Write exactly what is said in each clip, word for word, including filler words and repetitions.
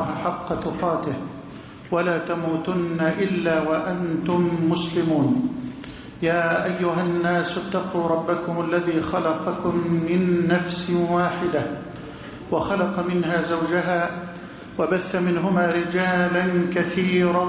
الله حق تقاته ولا تموتن إلا وأنتم مسلمون. يا أيها الناس اتقوا ربكم الذي خلقكم من نفس واحدة وخلق منها زوجها وبث منهما رجالا كثيرا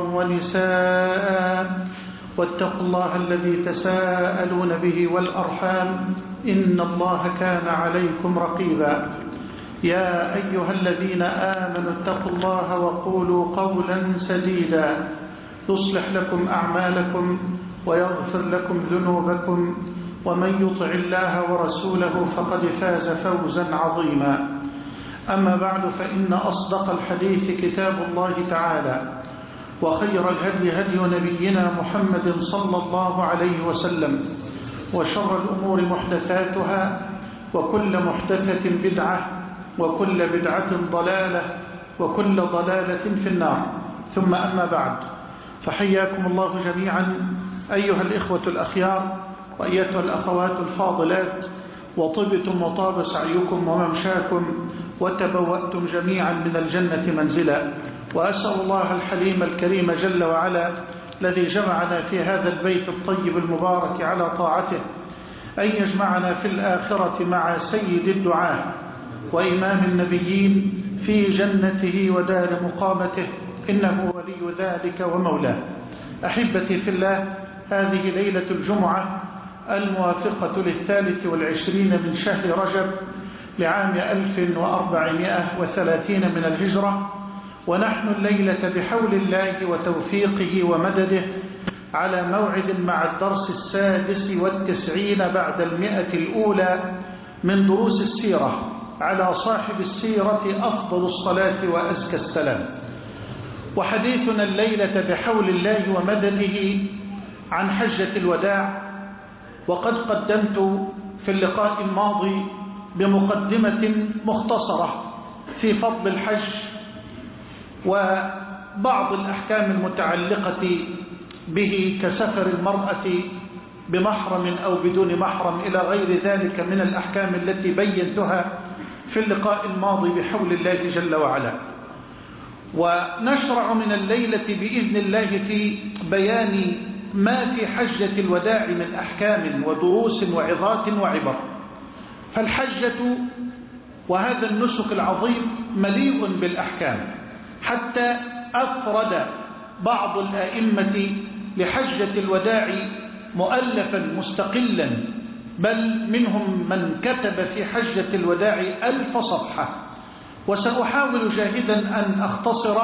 ونساء واتقوا الله الذي تساءلون به والأرحام إن الله كان عليكم رقيبا. يا أيها الذين آمنوا اتقوا الله وقولوا قولا سديدا يصلح لكم أعمالكم ويغفر لكم ذنوبكم ومن يطع الله ورسوله فقد فاز فوزا عظيما. أما بعد فإن أصدق الحديث كتاب الله تعالى وخير الهدي هدي نبينا محمد صلى الله عليه وسلم وشر الأمور محدثاتها وكل محدثة بدعة وكل بدعة ضلالة وكل ضلالة في النار. ثم أما بعد فحياكم الله جميعا أيها الإخوة الأخيار وأيتها الأخوات الفاضلات، وطبتم وطاب سعيكم وممشاكم وتبوأتم جميعا من الجنة منزلا. وأسأل الله الحليم الكريم جل وعلا الذي جمعنا في هذا البيت الطيب المبارك على طاعته أن يجمعنا في الآخرة مع سيد الدعاة وإمام النبيين في جنته ودار مقامته، إنه ولي ذلك ومولاه. أحبتي في الله، هذه ليلة الجمعة الموافقة للثالث والعشرين من شهر رجب لعام ألف وأربعمائة وثلاثين من الهجرة، ونحن الليلة بحول الله وتوفيقه ومدده على موعد مع الدرس السادس والتسعين بعد المئة الأولى من دروس السيرة على صاحب السيرة أفضل الصلاة وأزكى السلام. وحديثنا الليلة بحول الله ومدده عن حجة الوداع، وقد قدمت في اللقاء الماضي بمقدمة مختصرة في فضل الحج وبعض الأحكام المتعلقة به كسفر المرأة بمحرم أو بدون محرم إلى غير ذلك من الأحكام التي بينتها في اللقاء الماضي بحول الله جل وعلا. ونشرع من الليلة بإذن الله في بيان ما في حجة الوداع من أحكام ودروس وعظات وعبر. فالحجة وهذا النسك العظيم مليء بالأحكام، حتى أفرد بعض الآئمة لحجة الوداع مؤلفا مستقلا، بل منهم من كتب في حجة الوداع ألف صفحة. وسأحاول جاهدا أن أختصر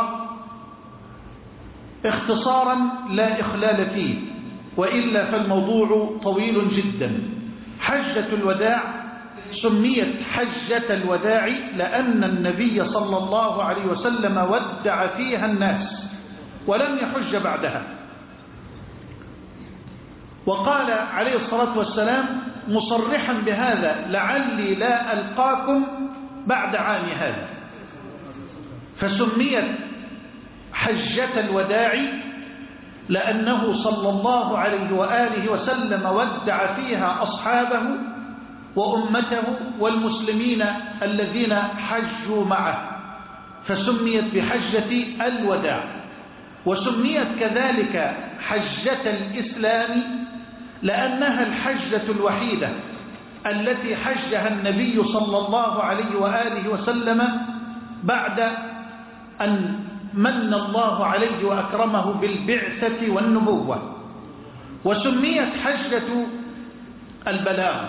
اختصارا لا إخلال فيه، وإلا فالموضوع طويل جدا. حجة الوداع سميت حجة الوداع لأن النبي صلى الله عليه وسلم ودع فيها الناس ولم يحج بعدها. وقال عليه الصلاة والسلام مصرحا بهذا: لعلي لا ألقاكم بعد عام هذا. فسميت حجة الوداع لأنه صلى الله عليه وآله وسلم ودع فيها أصحابه وأمته والمسلمين الذين حجوا معه، فسميت بحجة الوداع. وسميت كذلك حجة الإسلام لأنها الحجة الوحيدة التي حجها النبي صلى الله عليه وآله وسلم بعد أن من الله عليه وأكرمه بالبعثة والنبوة. وسميت حجة البلاغ،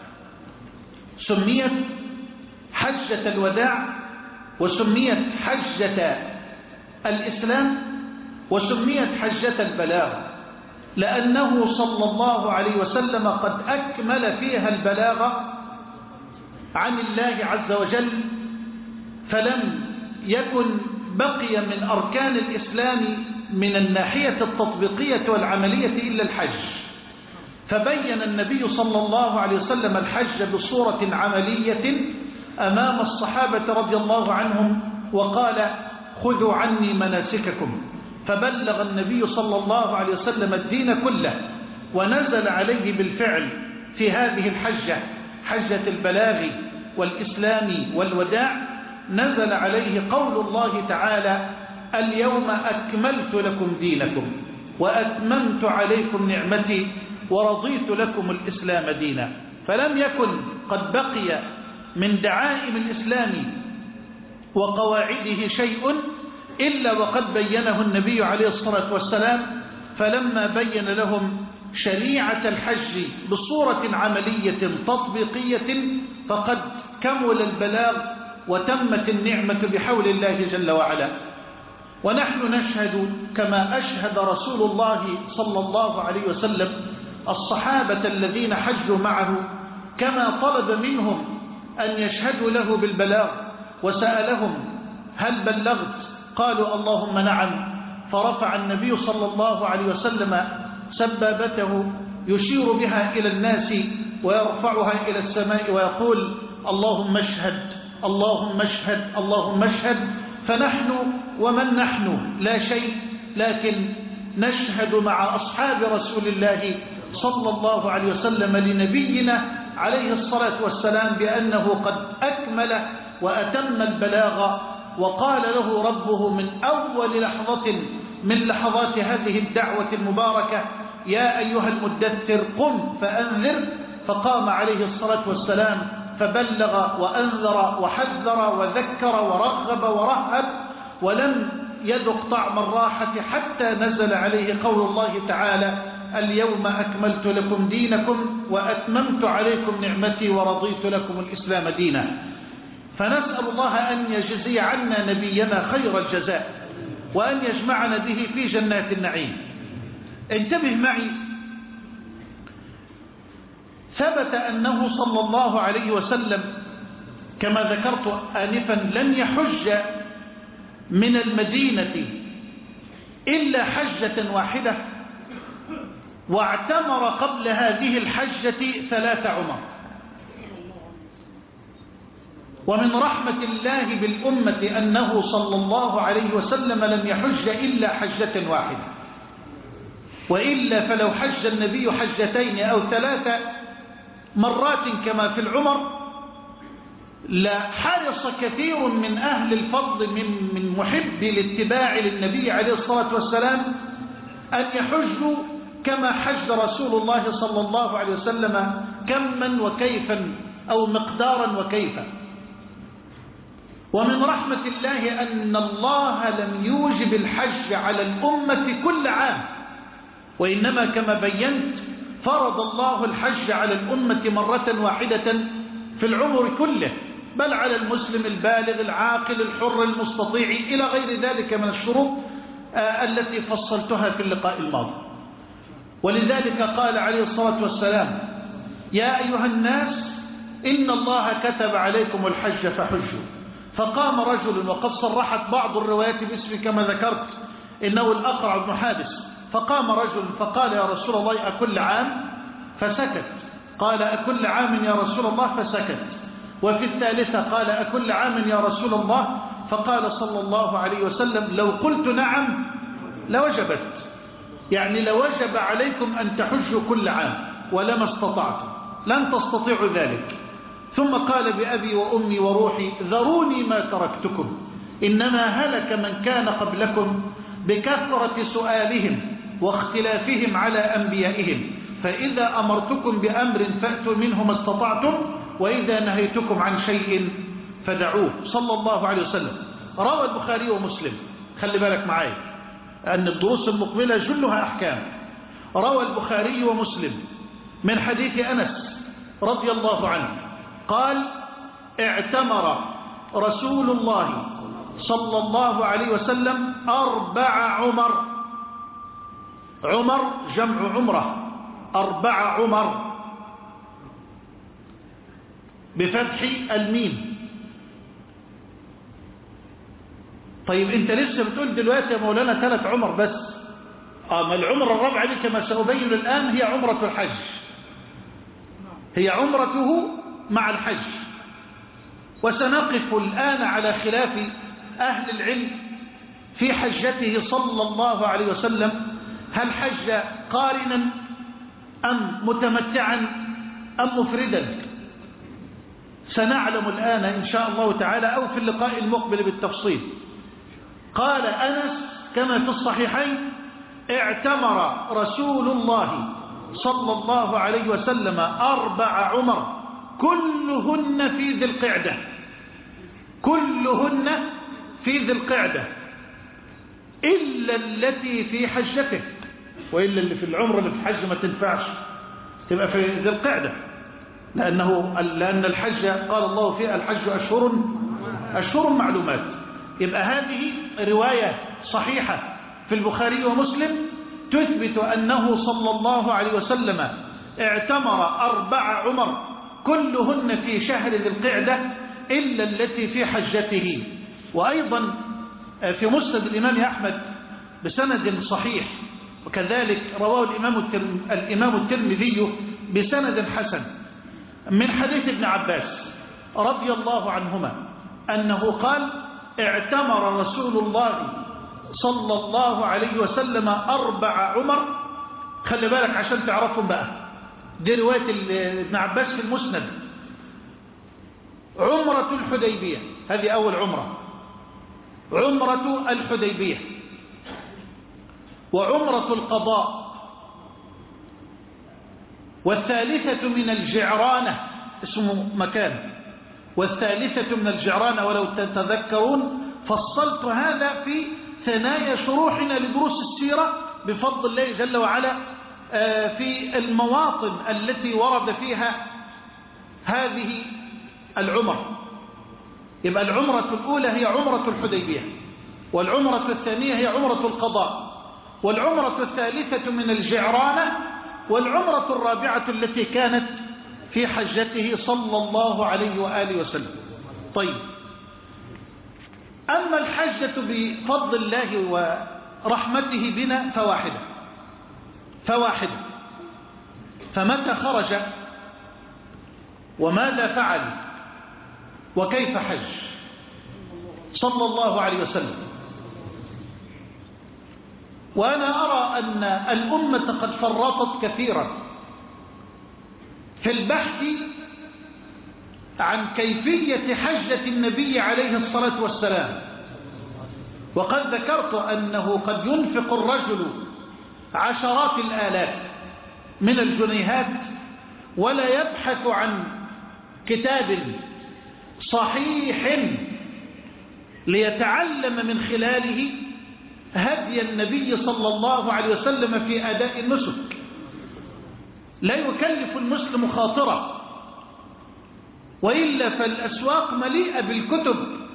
سميت حجة الوداع، وسميت حجة الإسلام، وسميت حجة البلاغ لأنه صلى الله عليه وسلم قد أكمل فيها البلاغ عن الله عز وجل، فلم يكن بقي من أركان الإسلام من الناحية التطبيقية والعملية إلا الحج. فبين النبي صلى الله عليه وسلم الحج بصورة عملية أمام الصحابة رضي الله عنهم، وقال: خذوا عني مناسككم. فبلغ النبي صلى الله عليه وسلم الدين كله، ونزل عليه بالفعل في هذه الحجة، حجة البلاغ والإسلام والوداع، نزل عليه قول الله تعالى: اليوم أكملت لكم دينكم وأتممت عليكم نعمتي ورضيت لكم الإسلام دينا. فلم يكن قد بقي من دعائم الإسلام وقواعده شيء إلا وقد بينه النبي عليه الصلاة والسلام، فلما بين لهم شريعة الحج بصورة عملية تطبيقية فقد كمل البلاغ وتمت النعمة بحول الله جل وعلا. ونحن نشهد كما أشهد رسول الله صلى الله عليه وسلم الصحابة الذين حجوا معه، كما طلب منهم أن يشهدوا له بالبلاغ وسألهم: هل بلغت؟ قالوا: اللهم نعم. فرفع النبي صلى الله عليه وسلم سبابته يشير بها إلى الناس ويرفعها إلى السماء ويقول: اللهم اشهد اللهم اشهد اللهم اشهد. فنحن ومن نحن لا شيء، لكن نشهد مع أصحاب رسول الله صلى الله عليه وسلم لنبينا عليه الصلاة والسلام بأنه قد أكمل وأتم البلاغ. وقال له ربه من أول لحظة من لحظات هذه الدعوة المباركة: يا أيها المدثر قم فأنذر. فقام عليه الصلاة والسلام فبلغ وأنذر وحذر وذكر ورغب ورهب، ولم يذق طعم الراحة حتى نزل عليه قول الله تعالى: اليوم أكملت لكم دينكم وأتممت عليكم نعمتي ورضيت لكم الإسلام دينا. فنسأل الله أن يجزي عنا نبينا خير الجزاء وأن يجمعنا به في جنات النعيم. انتبه معي، ثبت أنه صلى الله عليه وسلم كما ذكرت آنفا لم يحج من المدينة إلا حجة واحدة، واعتمر قبل هذه الحجة ثلاث عمر. ومن رحمة الله بالأمة أنه صلى الله عليه وسلم لم يحج إلا حجة واحدة، وإلا فلو حج النبي حجتين أو ثلاث مرات كما في العمر لحرص كثير من أهل الفضل من من محب الاتباع للنبي عليه الصلاة والسلام أن يحجوا كما حج رسول الله صلى الله عليه وسلم كما وكيفا أو مقدارا وكيفا. ومن رحمة الله أن الله لم يوجب الحج على الأمة كل عام، وإنما كما بينت فرض الله الحج على الأمة مرة واحدة في العمر كله، بل على المسلم البالغ العاقل الحر المستطيع إلى غير ذلك من الشروط التي فصلتها في اللقاء الماضي. ولذلك قال عليه الصلاة والسلام: يا أيها الناس إن الله كتب عليكم الحج فحجوا. فقام رجل، وقد صرحت بعض الروايات باسم كما ذكرت إنه الأقرع بن حابس، فقام رجل فقال: يا رسول الله أكل عام؟ فسكت. قال: أكل عام يا رسول الله؟ فسكت. وفي الثالثة قال: أكل عام يا رسول الله؟ فقال صلى الله عليه وسلم: لو قلت نعم لوجبت، يعني لوجب عليكم أن تحجوا كل عام ولما استطعتم، لن تستطيعوا ذلك. ثم قال: بأبي وأمي وروحي ذروني ما تركتكم، إنما هلك من كان قبلكم بكثرة سؤالهم واختلافهم على أنبيائهم، فإذا أمرتكم بأمر فأتوا منه ما استطعتم، وإذا نهيتكم عن شيء فدعوه، صلى الله عليه وسلم. روى البخاري ومسلم، خلي بالك معايا أن الدروس المقبلة جلها أحكام. روى البخاري ومسلم من حديث أنس رضي الله عنه قال: اعتمر رسول الله صلى الله عليه وسلم أربع عمر. عمر جمع عمره، أربع عمر بفتح الميم. طيب انت لسه بتقول دلوقتي يا مولانا ثلاث عمر بس. اما العمر الرابعة دي كما سأبين الآن هي عمرة الحج، هي عمرته مع الحج. وسنقف الآن على خلاف أهل العلم في حجته صلى الله عليه وسلم، هل حج قارنا أم متمتعا أم مفردا؟ سنعلم الآن إن شاء الله تعالى أو في اللقاء المقبل بالتفصيل. قال أنس كما في الصحيحين: اعتمر رسول الله صلى الله عليه وسلم أربع عمر كلهن في ذي القعدة، كلهن في ذي القعدة إلا التي في حجته، وإلا اللي في العمر اللي في الحج ما تنفعش تبقى في ذي القعدة، لأنه لأن الحج قال الله فيه: الحج أشهر أشهر معلومات. يبقى هذه رواية صحيحة في البخاري ومسلم تثبت أنه صلى الله عليه وسلم اعتمر أربع عمر كلهن في شهر ذي القعدة إلا التي في حجته. وأيضا في مسند الإمام أحمد بسند صحيح، وكذلك رواه الإمام الترمذي بسند حسن من حديث ابن عباس رضي الله عنهما أنه قال: اعتمر رسول الله صلى الله عليه وسلم أربع عمر. خلي بالك عشان تعرفهم بقى، دي رواية ابن عباس في المسند. عمرة الحديبية هذه أول عمرة، عمرة الحديبية، وعمرة القضاء، والثالثة من الجعرانة اسمه مكان، والثالثة من الجعرانة. ولو تتذكرون فصلت هذا في ثنايا شروحنا لدروس السيرة بفضل الله جل وعلا في المواطن التي ورد فيها هذه العمر. يبقى العمرة الأولى هي عمرة الحديبية، والعمرة الثانية هي عمرة القضاء، والعمرة الثالثة من الجعرانة، والعمرة الرابعة التي كانت في حجته صلى الله عليه وآله وسلم. طيب، أما الحجة بفضل الله ورحمته بنا فواحدة فواحدة فمتى خرج وماذا فعل وكيف حج صلى الله عليه وسلم؟ وأنا أرى أن الأمة قد فرطت كثيرا في البحث عن كيفية حجة النبي عليه الصلاة والسلام. وقد ذكرت أنه قد ينفق الرجل عشرات الآلاف من الجنيهات ولا يبحث عن كتاب صحيح ليتعلم من خلاله هدي النبي صلى الله عليه وسلم في أداء النسك. لا يكلف المسلم خاطره، وإلا فالأسواق مليئة بالكتب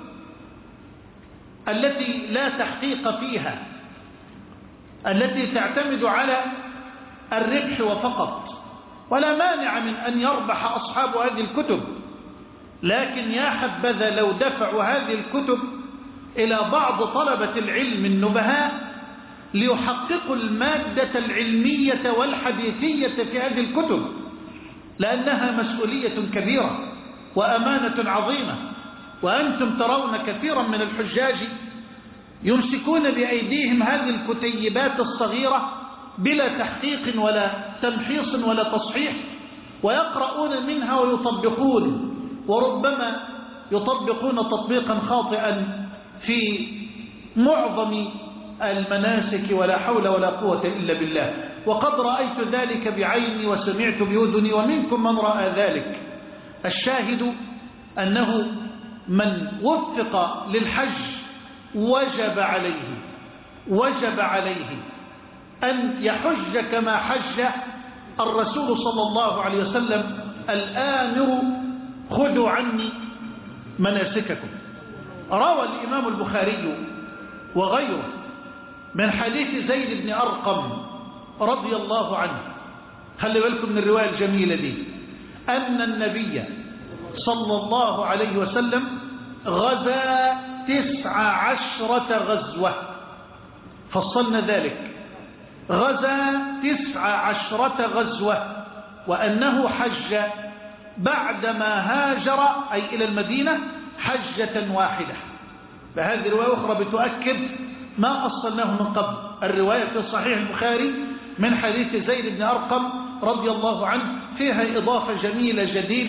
التي لا تحقيق فيها، التي تعتمد على الربح وفقط، ولا مانع من أن يربح أصحاب هذه الكتب، لكن يا حبذا لو دفعوا هذه الكتب إلى بعض طلبة العلم النبهاء ليحققوا المادة العلمية والحديثية في هذه الكتب، لأنها مسؤولية كبيرة وأمانة عظيمة. وأنتم ترون كثيرا من الحجاج يمسكون بأيديهم هذه الكتيبات الصغيرة بلا تحقيق ولا تمحيص ولا تصحيح، ويقرؤون منها ويطبقون، وربما يطبقون تطبيقا خاطئا في معظم المناسك، ولا حول ولا قوة إلا بالله. وقد رأيت ذلك بعيني وسمعت بأذني، ومنكم من رأى ذلك. الشاهد أنه من وفق للحج وجب عليه وجب عليه أن يحج كما حج الرسول صلى الله عليه وسلم الآمر: خذوا عني مناسككم. روى الإمام البخاري وغيره من حديث زيد بن أرقم رضي الله عنه، خلي بالكم من الرواية الجميلة دي، أن النبي صلى الله عليه وسلم غزا تسع عشرة غزوة، فصلنا ذلك، غزا تسع عشرة غزوة، وأنه حج بعدما هاجر أي إلى المدينة حجة واحدة. فهذه رواية أخرى بتؤكد ما أصلناه من قبل. الرواية في صحيح البخاري من حديث زيد بن أرقم رضي الله عنه فيها إضافة جميلة جديدة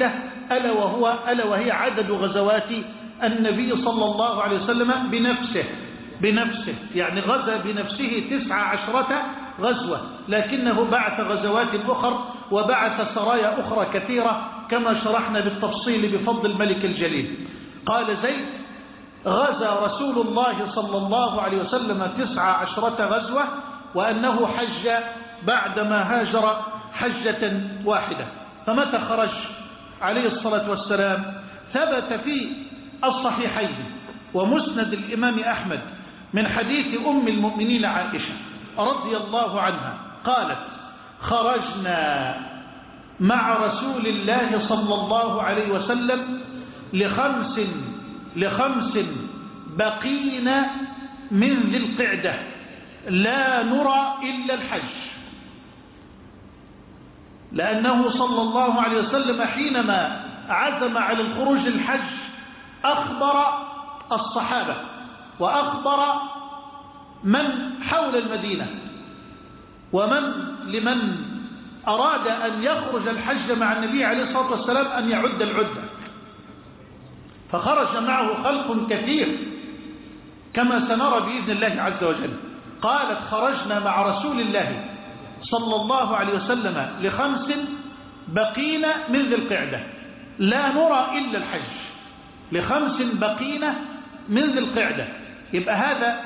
ألا وهو ألا وهي عدد غزوات النبي صلى الله عليه وسلم بنفسه بنفسه يعني غزا بنفسه تسع عشرة غزوة، لكنه بعث غزوات أخرى وبعث سرايا أخرى كثيرة كما شرحنا بالتفصيل بفضل الملك الجليل. قال زيد: غزا رسول الله صلى الله عليه وسلم تسع عشرة غزوة، وأنه حج بعدما هاجر حجة واحدة. فمتى خرج عليه الصلاة والسلام؟ ثبت في الصحيحين ومسند الإمام أحمد من حديث أم المؤمنين عائشة رضي الله عنها قالت: خرجنا مع رسول الله صلى الله عليه وسلم لخمس لخمس بقينا من ذي القعدة لا نرى إلا الحج، لأنه صلى الله عليه وسلم حينما عزم على الخروج للحج أخبر الصحابة وأخبر من حول المدينة ومن لمن أراد أن يخرج الحج مع النبي عليه الصلاة والسلام أن يعد العدة، فخرج معه خلق كثير كما سنرى بإذن الله عز وجل. قالت: خرجنا مع رسول الله صلى الله عليه وسلم لخمس بقينا من ذي القعدة لا نرى إلا الحج، لخمس بقينا من ذي القعدة. يبقى هذا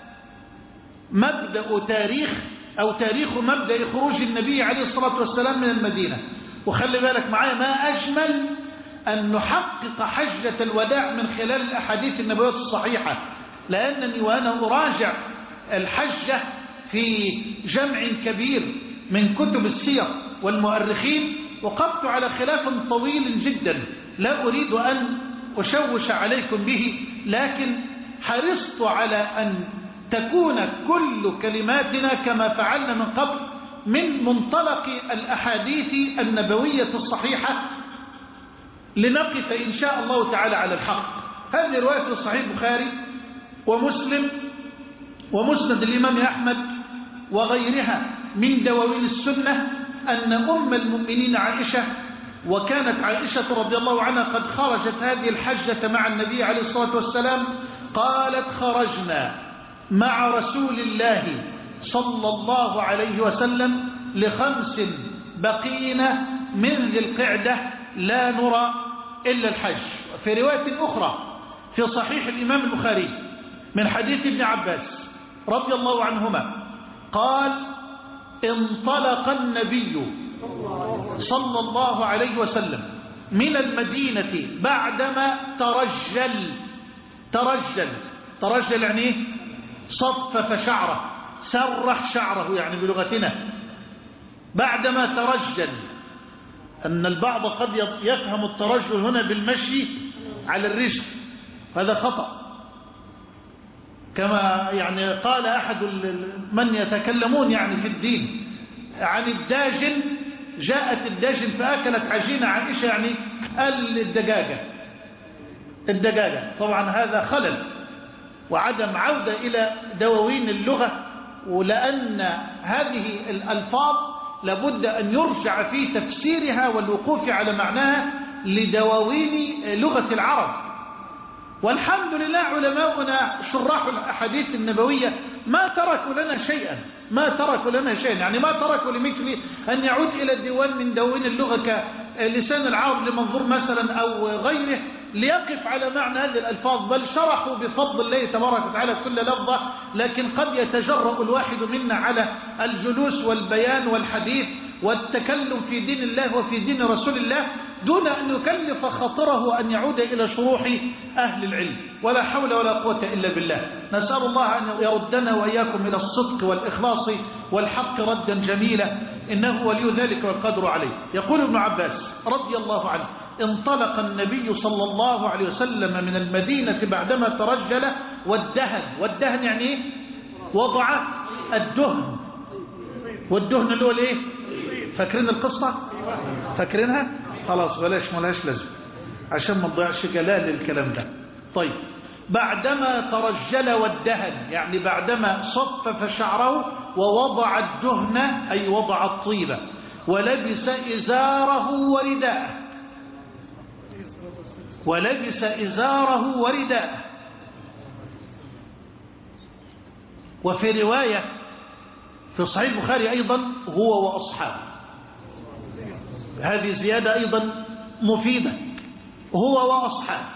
مبدأ تاريخ أو تاريخ مبدأ خروج النبي عليه الصلاة والسلام من المدينة. وخلي بالك معايا، ما أجمل أن نحقق حجة الوداع من خلال الأحاديث النبوية الصحيحة، لأنني وأنا أراجع الحجة في جمع كبير من كتب السير والمؤرخين وقفت على خلاف طويل جدا لا أريد أن أشوش عليكم به، لكن حرصت على أن تكون كل كلماتنا كما فعلنا من قبل من منطلق الأحاديث النبوية الصحيحة لنقف إن شاء الله تعالى على الحق. هذه رواية في صحيح البخاري ومسلم ومسند الإمام أحمد وغيرها من دواوين السنة أن أم المؤمنين عائشة، وكانت عائشة رضي الله عنها قد خرجت هذه الحجة مع النبي عليه الصلاة والسلام، قالت: خرجنا مع رسول الله صلى الله عليه وسلم لخمس بقينا من ذي القعدة لا نرى إلا الحج. في رواية أخرى في صحيح الإمام البخاري من حديث ابن عباس رضي الله عنهما قال: انطلق النبي صلى الله عليه وسلم من المدينة بعدما ترجل ترجل ترجل يعني ايه؟ صفف شعره، سرح شعره يعني بلغتنا. بعدما ترجل، أن البعض قد يفهم الترجل هنا بالمشي على الرجل، هذا خطأ، كما يعني قال أحد من يتكلمون يعني في الدين عن الداجن، جاءت الداجن فأكلت عجينة عائشة يعني الدجاجة الدجاجة طبعا هذا خلل وعدم عودة إلى دواوين اللغة، ولأن هذه الألفاظ لابد أن يرجع في تفسيرها والوقوف على معناها لدواوين لغة العرب. والحمد لله علماؤنا شراح الأحاديث النبوية ما تركوا لنا شيئا ما تركوا لنا شيئا يعني ما تركوا لمثل أن يعود إلى الديوان من دواوين اللغة كلسان العرب لمنظور مثلا أو غيره ليقف على معنى هذه الألفاظ، بل شرحوا بفضل الله تبارك وتعالى كل لفظة، لكن قد يتجرأ الواحد منا على الجلوس والبيان والحديث والتكلم في دين الله وفي دين رسول الله دون أن يكلف خاطره أن يعود إلى شروح أهل العلم، ولا حول ولا قوة إلا بالله. نسأل الله أن يردنا وإياكم إلى الصدق والإخلاص والحق ردا جميلا، إنه ولي ذلك والقدر عليه. يقول ابن عباس رضي الله عنه: انطلق النبي صلى الله عليه وسلم من المدينة بعدما ترجل والدهن. والدهن يعني ايه؟ وضع الدهن، والدهن اللي هو الايه؟ فاكرين القصة؟ فاكرينها؟ خلاص بلاش ملهاش لازم عشان ما نضيعش جلال الكلام ده. طيب، بعدما ترجل والدهن يعني بعدما صفف شعره ووضع الدهن أي وضع الطيبة، ولبس إزاره ورداءه. ولبس إزاره ورداءه. وفي رواية في صحيح البخاري أيضا هو وأصحابه، هذه زيادة أيضا مفيدة، هو وأصحابه.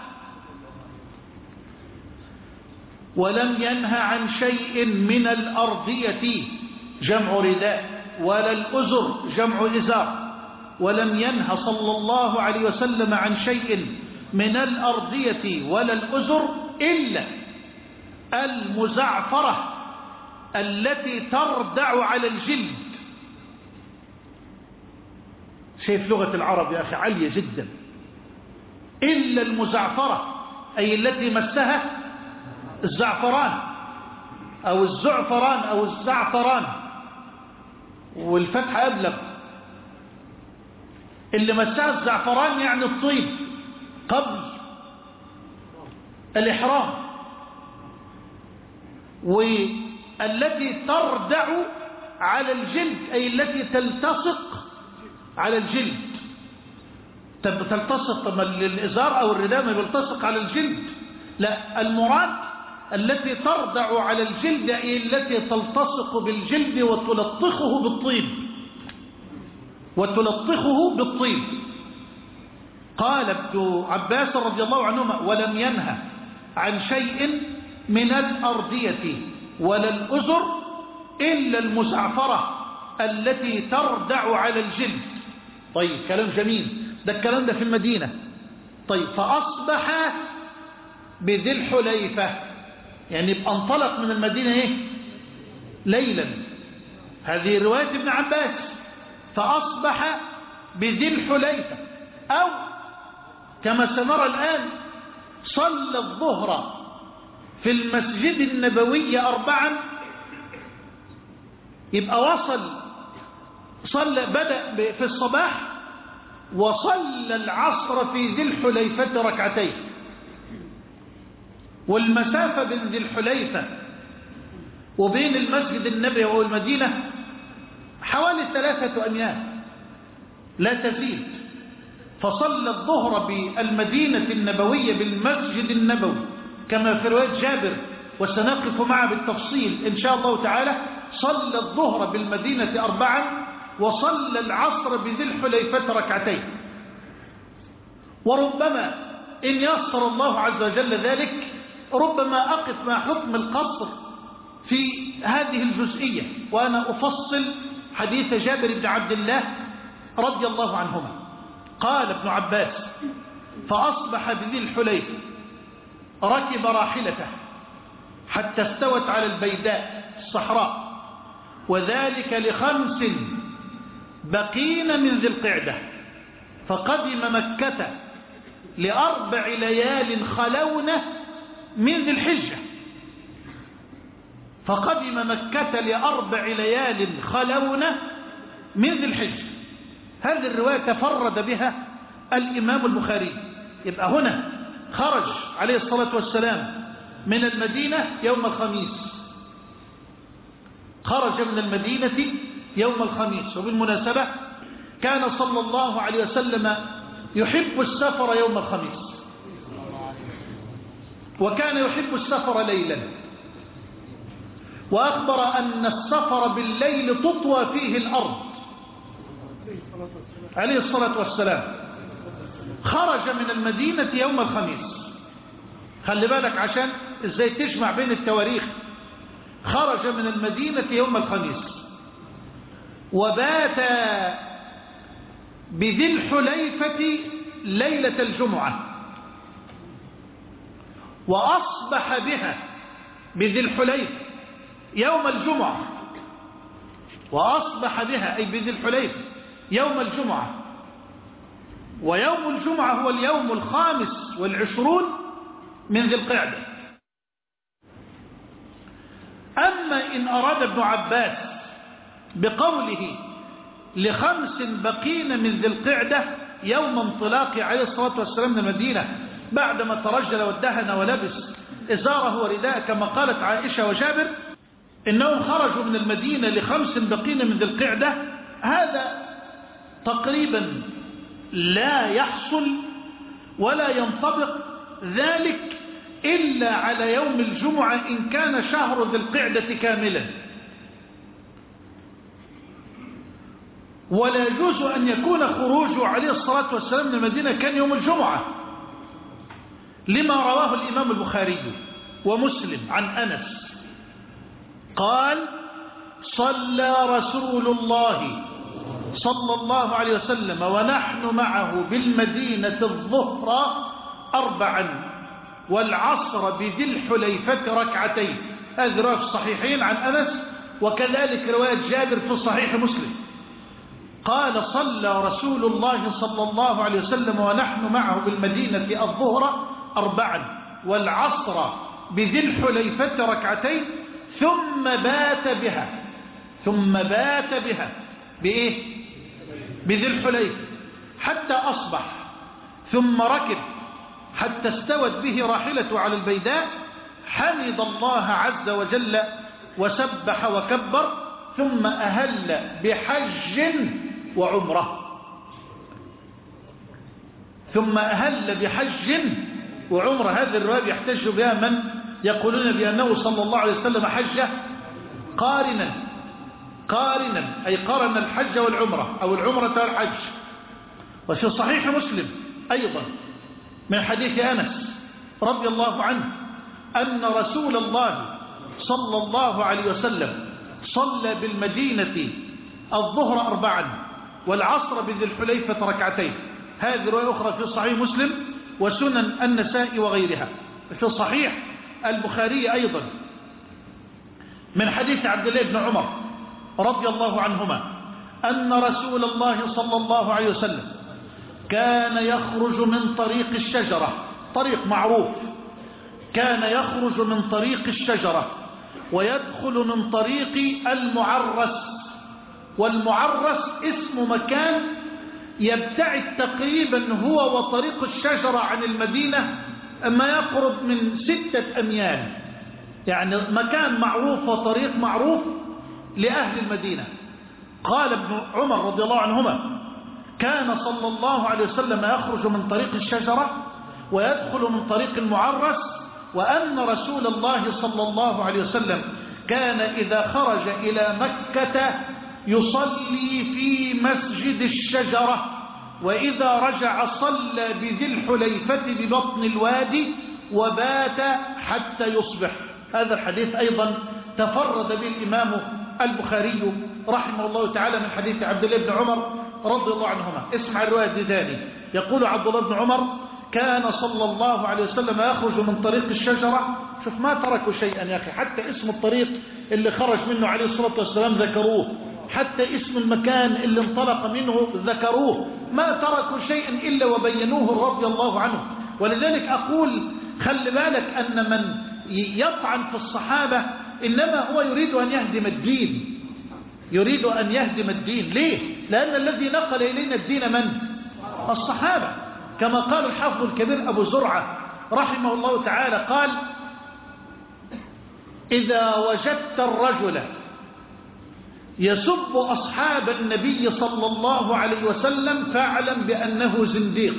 ولم ينهى عن شيء من الأرضية جمع رداء، ولا الأزر جمع إزار. ولم ينهى صلى الله عليه وسلم عن شيء من الأرضية ولا الأزر إلا المزعفرة التي تردع على الجلد. شايف لغة العرب يا أخي عالية جدا. إلا المزعفرة أي التي مسها الزعفران أو الزعفران أو الزعفران، والفتح أبلغ. اللي مسها الزعفران يعني الطيب قبل الإحرام، والتي تردع على الجلد أي التي تلتصق على الجلد. تلتصق، طب الإزار أو الرداء ما بيلتصق على الجلد؟ لا، المراد التي تردع على الجلد أي التي تلتصق بالجلد وتلطخه بالطيب وتلطخه بالطيب. قال ابن عباس رضي الله عنهما: ولم ينهى عن شيء من الأرضية ولا الأزر إلا المزعفرة التي تردع على الجلد. طيب كلام جميل، ده الكلام ده في المدينة. طيب فأصبح بذي الحليفة، يعني يبقى انطلق من المدينة ايه؟ ليلا. هذه رواية ابن عباس. فأصبح بذي الحليفة، أو كما سنرى الآن صلى الظهر في المسجد النبوي أربعا، يبقى وصل صلى بدأ في الصباح وصلى العصر في ذي الحليفة ركعتين. والمسافة بين ذي الحليفة وبين المسجد النبوي والمدينة حوالي ثلاثة أميال لا تزيد. فصلى الظهر بالمدينة النبوية بالمسجد النبوي كما في رواية جابر، وسنقف معه بالتفصيل إن شاء الله تعالى. صلى الظهر بالمدينة أربعا وصلى العصر بذي الحليفة ركعتين. وربما إن يسر الله عز وجل ذلك ربما أقف مع حكم القصر في هذه الجزئية، وأنا أفصل حديث جابر بن عبد الله رضي الله عنهما. قال ابن عباس: فأصبح بذي الحليفة ركب راحلته حتى استوت على البيداء الصحراء، وذلك لخمس بقين من ذي القعدة. فقدم مكة لأربع ليال خلون من ذي الحجة. فقدم مكة لأربع ليال خلون من ذي الحجة. هذه الرواية تفرد بها الإمام البخاري. يبقى هنا خرج عليه الصلاة والسلام من المدينة يوم الخميس، خرج من المدينة يوم الخميس. وبالمناسبة كان صلى الله عليه وسلم يحب السفر يوم الخميس، وكان يحب السفر ليلا، وأخبر أن السفر بالليل تطوى فيه الأرض عليه الصلاة والسلام. خرج من المدينة يوم الخميس. خلي بالك عشان ازاي تجمع بين التواريخ. خرج من المدينة يوم الخميس وبات بذي الحليفة ليلة الجمعة، وأصبح بها بذي الحليفة يوم الجمعة، وأصبح بها أي بذي الحليفة يوم الجمعة. ويوم الجمعة هو اليوم الخامس والعشرون من ذي القعدة. أما إن أراد ابن عباس بقوله لخمس بقين من ذي القعدة يوم انطلاق عليه الصلاة والسلام من المدينة بعدما ترجل وادهن ولبس إزاره ورداء كما قالت عائشة وجابر إنهم خرجوا من المدينة لخمس بقين من ذي القعدة، هذا تقريبا لا يحصل ولا ينطبق ذلك إلا على يوم الجمعة إن كان شهر ذي القعدة كاملا، ولا يجوز أن يكون خروجه عليه الصلاة والسلام من المدينة كان يوم الجمعة، لما رواه الإمام البخاري ومسلم عن أنس قال: صلى رسول الله صلى الله عليه وسلم ونحن معه بالمدينة الظهر أربعا والعصر بذي الحليفة ركعتين. هذه رواية في الصحيحين عن أنس، وكذلك رواية جابر في صحيح مسلم. قال: صلى رسول الله صلى الله عليه وسلم ونحن معه بالمدينة الظهر أربعا والعصر بذي الحليفة ركعتين ثم بات بها ثم بات بها بإيه؟ بذي الحليفة حتى أصبح، ثم ركب حتى استوت به راحلته على البيداء، حمد الله عز وجل وسبح وكبر، ثم أهل بحج وعمرة ثم أهل بحج وعمرة. هذه الرواية يحتج بها من يقولون بأنه صلى الله عليه وسلم حج قارنا قارنا أي قارن الحج والعمرة أو العمرة والحج. وفي صحيح مسلم أيضا من حديث أنس رضي الله عنه أن رسول الله صلى الله عليه وسلم صلى بالمدينة الظهر أربعا والعصر بذي الحليفة ركعتين. هذه رواية أخرى في صحيح مسلم وسنن النساء وغيرها. في صحيح البخاري أيضا من حديث عبد الله بن عمر رضي الله عنهما أن رسول الله صلى الله عليه وسلم كان يخرج من طريق الشجرة، طريق معروف، كان يخرج من طريق الشجرة ويدخل من طريق المعرس. والمعرس اسم مكان يبتعد تقريبا هو وطريق الشجرة عن المدينة ما يقرب من ستة أميال، يعني مكان معروف وطريق معروف لأهل المدينة. قال ابن عمر رضي الله عنهما: كان صلى الله عليه وسلم يخرج من طريق الشجرة ويدخل من طريق المعرس، وأن رسول الله صلى الله عليه وسلم كان إذا خرج إلى مكة يصلي في مسجد الشجرة، وإذا رجع صلى بذي الحليفة ببطن الوادي وبات حتى يصبح. هذا الحديث أيضا تفرد به الإمام البخاري رحمه الله تعالى من حديث عبد الله بن عمر رضي الله عنهما. اسمع الرواية ثاني. يقول عبد الله بن عمر: كان صلى الله عليه وسلم يخرج من طريق الشجرة. شوف ما تركوا شيئا يا أخي، حتى اسم الطريق اللي خرج منه عليه الصلاة والسلام ذكروه، حتى اسم المكان اللي انطلق منه ذكروه، ما تركوا شيئا إلا وبينوه رضي الله عنه. ولذلك أقول خلي بالك أن من يطعن في الصحابة إنما هو يريد أن يهدم الدين، يريد أن يهدم الدين. ليه؟ لأن الذي نقل إلينا الدين من؟ الصحابة. كما قال الحافظ الكبير أبو زرعة رحمه الله تعالى قال: إذا وجدت الرجل يسب أصحاب النبي صلى الله عليه وسلم فاعلم بأنه زنديق،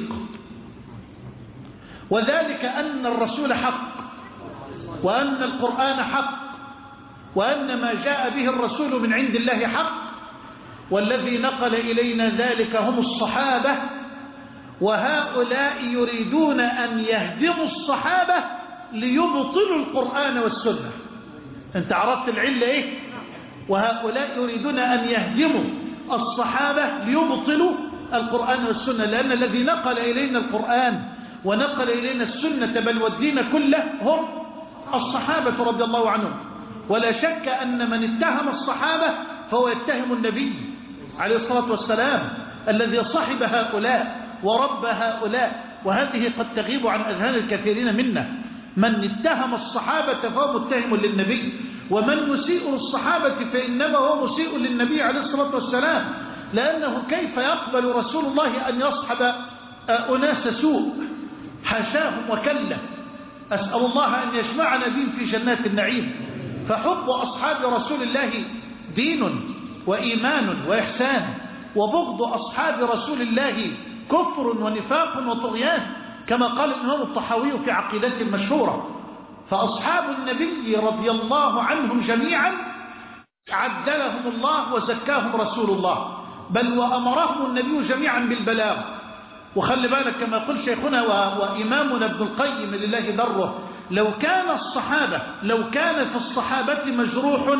وذلك أن الرسول حق، وأن القرآن حق، وأن ما جاء به الرسول من عند الله حق، والذي نقل إلينا ذلك هم الصحابة، وهؤلاء يريدون أن يهدموا الصحابة ليبطلوا القرآن والسنة. أنت عرفت العلة إيه؟ وهؤلاء يريدون أن يهدموا الصحابة ليبطلوا القرآن والسنة، لأن الذي نقل إلينا القرآن ونقل إلينا السنة بل والدين كله هم الصحابة رضي الله عنهم. ولا شك أن من اتهم الصحابة فهو يتهم النبي عليه الصلاة والسلام الذي صحب هؤلاء ورب هؤلاء، وهذه قد تغيب عن أذهان الكثيرين منا. من اتهم الصحابة فهو متهم للنبي، ومن يسيء الصحابة فإنما هو مسيء للنبي عليه الصلاة والسلام، لأنه كيف يقبل رسول الله أن يصحب أناس سوء؟ حاشاهم وكلا. أسأل الله أن يجمعنا بهم في جنات النعيم. فحب أصحاب رسول الله دين وإيمان وإحسان، وبغض أصحاب رسول الله كفر ونفاق وطغيان. كما قال الإمام الطحاوي في عقيدته المشهورة. فأصحاب النبي رضي الله عنهم جميعا عدلهم الله وزكاهم رسول الله، بل وأمرهم النبي جميعا بالبلاغ. وخلي بالك كما يقول شيخنا وإمامنا ابن القيم لله دره، لو كان الصحابة لو كان في الصحابة مجروح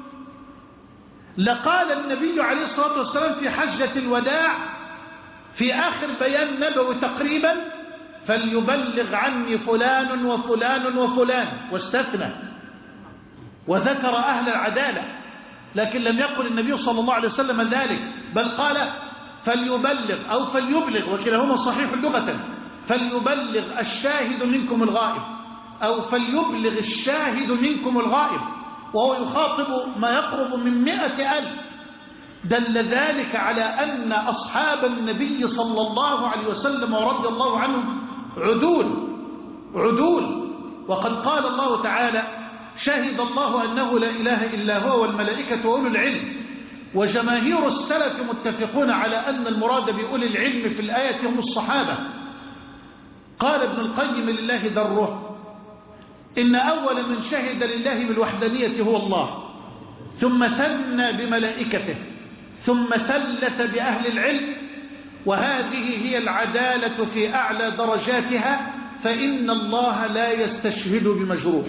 لقال النبي عليه الصلاة والسلام في حجة الوداع في آخر بيان نبوي تقريبا: فليبلغ عني فلان وفلان وفلان، واستثنى وذكر أهل العدالة. لكن لم يقل النبي صلى الله عليه وسلم ذلك، بل قال فليبلغ أو فليبلغ، وكلاهما صحيح لغة. فليبلغ الشاهد منكم الغائب، أو فليبلغ الشاهد منكم الغائب، وهو يخاطب ما يقرب من مئة ألف. دل ذلك على أن أصحاب النبي صلى الله عليه وسلم ورضي الله عنهم عدول عدول. وقد قال الله تعالى: شهد الله أنه لا إله إلا هو والملائكة وأولو العلم. وجماهير السلف متفقون على أن المراد بأولي العلم في الآية هم الصحابة. قال ابن القيم لله دره: إن أول من شهد لله بالوحدانية هو الله، ثم ثنى بملائكته، ثم ثلث بأهل العلم، وهذه هي العدالة في أعلى درجاتها، فإن الله لا يستشهد بمجروح.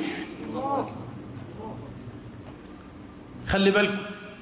خلي بالكم،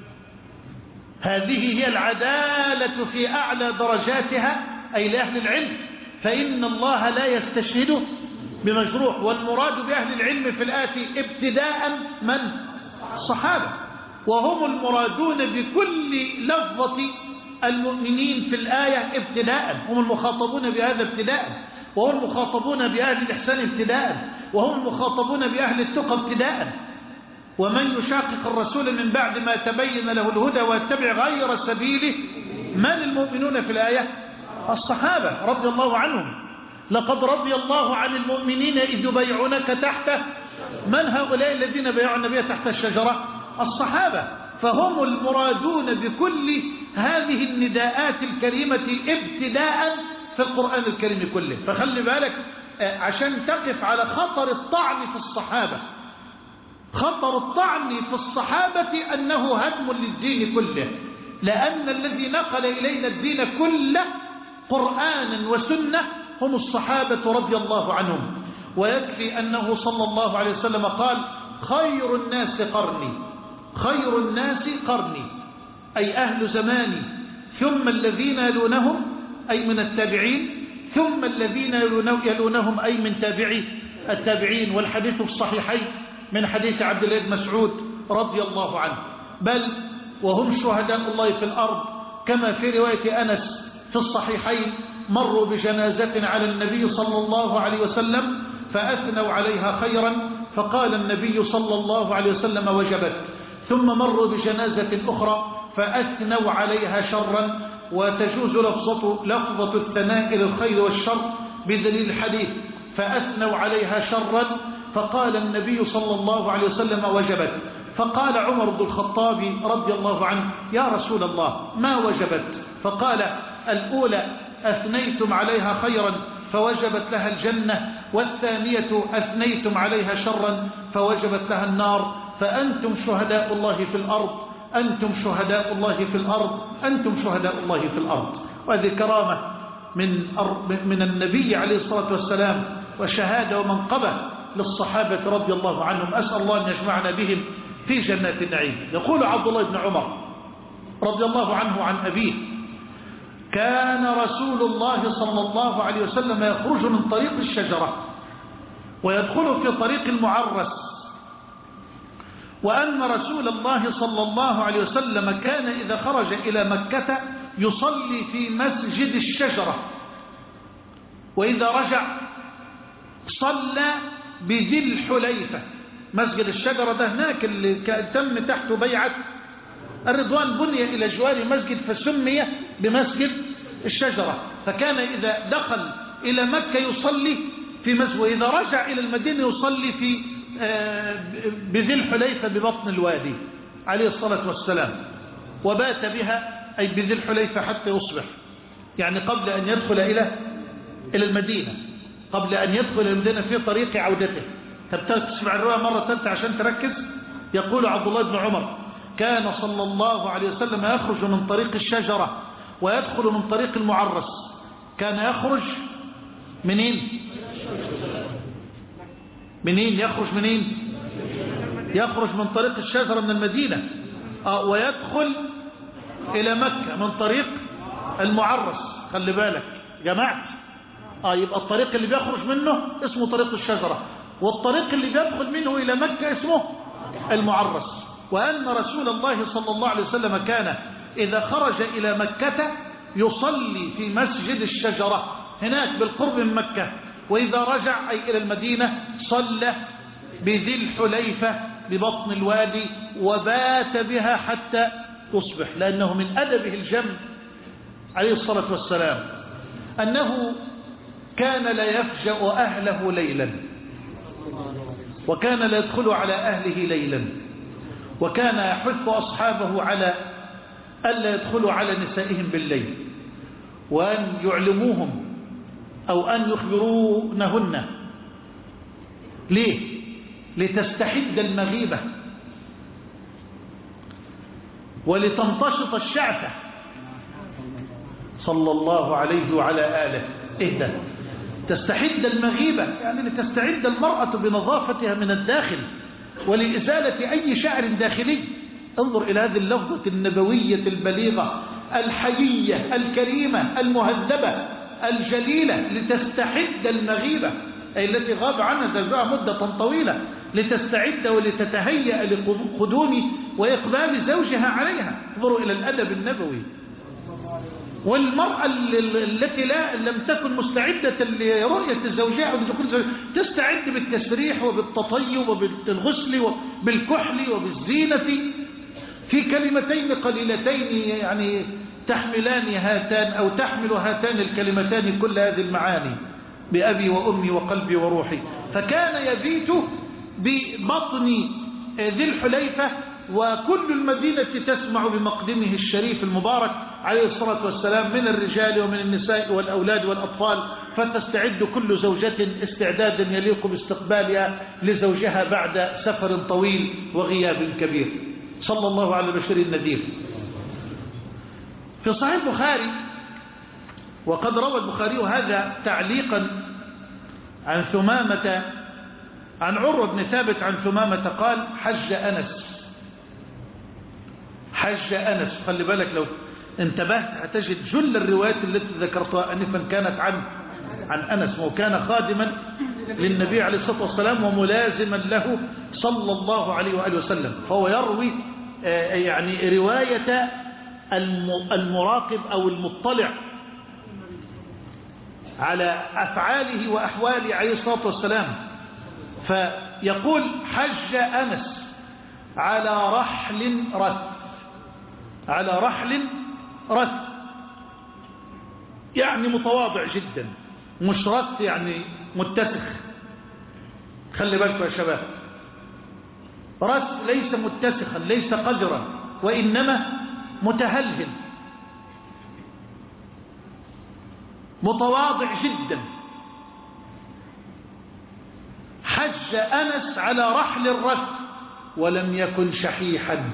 هذه هي العدالة في أعلى درجاتها، أي لأهل العلم، فإن الله لا يستشهد بمجروح. والمراد بأهل العلم في الآية ابتداء من؟ الصحابة، وهم المرادون بكل لفظة المؤمنين في الآية ابتداء، هم المخاطبون بهذا ابتداء، وهم المخاطبون بأهل الإحسان ابتداء، وهم المخاطبون بأهل التقى ابتداء. ومن يشاقق الرسول من بعد ما تبين له الهدى ويتبع غير سبيله، من المؤمنون في الآية؟ الصحابة رضي الله عنهم. لقد رضي الله عن المؤمنين إذ يبايعونك تحت، من هؤلاء الذين بايعوا النبي تحت الشجرة؟ الصحابة. فهم المرادون بكل هذه النداءات الكريمة ابتداء في القرآن الكريم كله. فخلي بالك عشان تقف على خطر الطعن في الصحابة. خطر الطعن في الصحابة أنه هدم للدين كله، لأن الذي نقل إلينا الدين كله قرآنا وسنة هم الصحابة رضي الله عنهم. ويكفي أنه صلى الله عليه وسلم قال: خير الناس قرني، خير الناس قرني، أي أهل زماني، ثم الذين يلونهم أي من التابعين، ثم الذين يلونهم أي من تابعي التابعين. والحديث في الصحيحين من حديث عبد الله بن مسعود رضي الله عنه: بل وهم شهداء الله في الأرض، كما في رواية أنس في الصحيحين: مروا بجنازة على النبي صلى الله عليه وسلم فأثنوا عليها خيرا، فقال النبي صلى الله عليه وسلم: وجبت. ثم مروا بجنازة أخرى فأثنوا عليها شرا، وتجوز لفظة, لفظة الثناء للخير والشر بدليل الحديث: فأثنوا عليها شرا، فقال النبي صلى الله عليه وسلم: وجبت. فقال عمر بن الخطاب رضي الله عنه: يا رسول الله، ما وجبت؟ فقال: الأولى أثنيتم عليها خيرا فوجبت لها الجنة، والثانية أثنيتم عليها شرا فوجبت لها النار، فأنتم شهداء الله في الأرض، أنتم شهداء الله في الأرض، أنتم شهداء الله في الأرض. وهذه كرامة من من النبي عليه الصلاة والسلام، وشهادة ومنقبة للصحابة رضي الله عنهم. أسأل الله أن يجمعنا بهم في جنات النعيم. يقول عبد الله بن عمر رضي الله عنه عن أبيه: كان رسول الله صلى الله عليه وسلم يخرج من طريق الشجرة ويدخل في طريق المعرس، وأن رسول الله صلى الله عليه وسلم كان إذا خرج إلى مكة يصلي في مسجد الشجرة، وإذا رجع صلى بذي الحليفة. مسجد الشجرة ده هناك اللي تم تحته بيعة الرضوان، بني إلى جوار مسجد فسمي بمسجد الشجرة. فكان إذا دخل إلى مكة يصلي في مسجد، وإذا رجع إلى المدينة يصلي في بذي الحليفة ببطن الوادي عليه الصلاة والسلام، وبات بها أي بذي الحليفة حتى يصبح، يعني قبل أن يدخل إلى إلى المدينة. قبل أن يدخل المدينة في طريق عودته. تسمع الرواية مرة ثالثة عشان تركز. يقول عبد الله بن عمر كان صلى الله عليه وسلم يخرج من طريق الشجرة ويدخل من طريق المعرس. كان يخرج منين منين يخرج منين يخرج من طريق الشجرة من المدينة آه ويدخل إلى مكة من طريق المعرس. خلي بالك جماعة آه يبقى الطريق اللي بيخرج منه اسمه طريق الشجرة، والطريق اللي بيدخل منه إلى مكة اسمه المعرس. وأن رسول الله صلى الله عليه وسلم كان إذا خرج إلى مكة يصلي في مسجد الشجرة هناك بالقرب من مكة، وإذا رجع أي إلى المدينة صلى بذي الحليفة ببطن الوادي وبات بها حتى تصبح، لأنه من أدبه الجم عليه الصلاة والسلام أنه كان لا يفجأ أهله ليلا، وكان لا يدخل على أهله ليلا، وكان يحث أصحابه على ألا يدخلوا على نسائهم بالليل، وأن يعلموهم أو أن يخبرونهن. ليه؟ لتستحد المغيبة ولتنتشط الشعثة صلى الله عليه وعلى آله. إيه ده؟ تستحد المغيبة يعني لتستعد المرأة بنظافتها من الداخل ولإزالة أي شعر داخلي. انظر إلى هذه اللفظة النبوية البليغة الحيية الكريمة المهذبة الجليلة، لتستحد المغيبة أي التي غاب عنها زوجها مدة طويلة، لتستعد ولتتهيأ لقدوم وإقبال زوجها عليها. انظروا إلى الأدب النبوي. والمرأة التي لا لم تكن مستعدة لرؤية زوجها أو لدخول زوجها تستعد بالتسريح وبالتطيب وبالغسل وبالكحل وبالزينة في كلمتين قليلتين يعني تحملان هاتان أو تحمل هاتان الكلمتان كل هذه المعاني بأبي وأمي وقلبي وروحي. فكان يبيت ببطن ذي الحليفة وكل المدينة تسمع بمقدمه الشريف المبارك عليه الصلاة والسلام من الرجال ومن النساء والأولاد والأطفال، فتستعد كل زوجة استعدادا يليق باستقبالها لزوجها بعد سفر طويل وغياب كبير. صلى الله على البشير النذير. في صحيح البخاري، وقد روى البخاري هذا تعليقا عن ثمامة عن عروة بن ثابت عن ثمامة قال حج أنس حج أنس. خلي بالك لو انتبهت هتجد جل الروايات التي ذكرتها أنفا كانت عن عن أنس، وكان خادما للنبي عليه الصلاة والسلام وملازما له صلى الله عليه وآله وسلم، فهو يروي يعني رواية المراقب أو المطلع على أفعاله وأحواله عليه الصلاة والسلام. فيقول حج أنس على رحل رث على رحل رث يعني متواضع جدا، مش رث يعني متسخ. خلي بالكم يا شباب، رث ليس متسخا ليس قذرا وإنما متهلهل متواضع جدا. حج أنس على رحل الرث ولم يكن شحيحا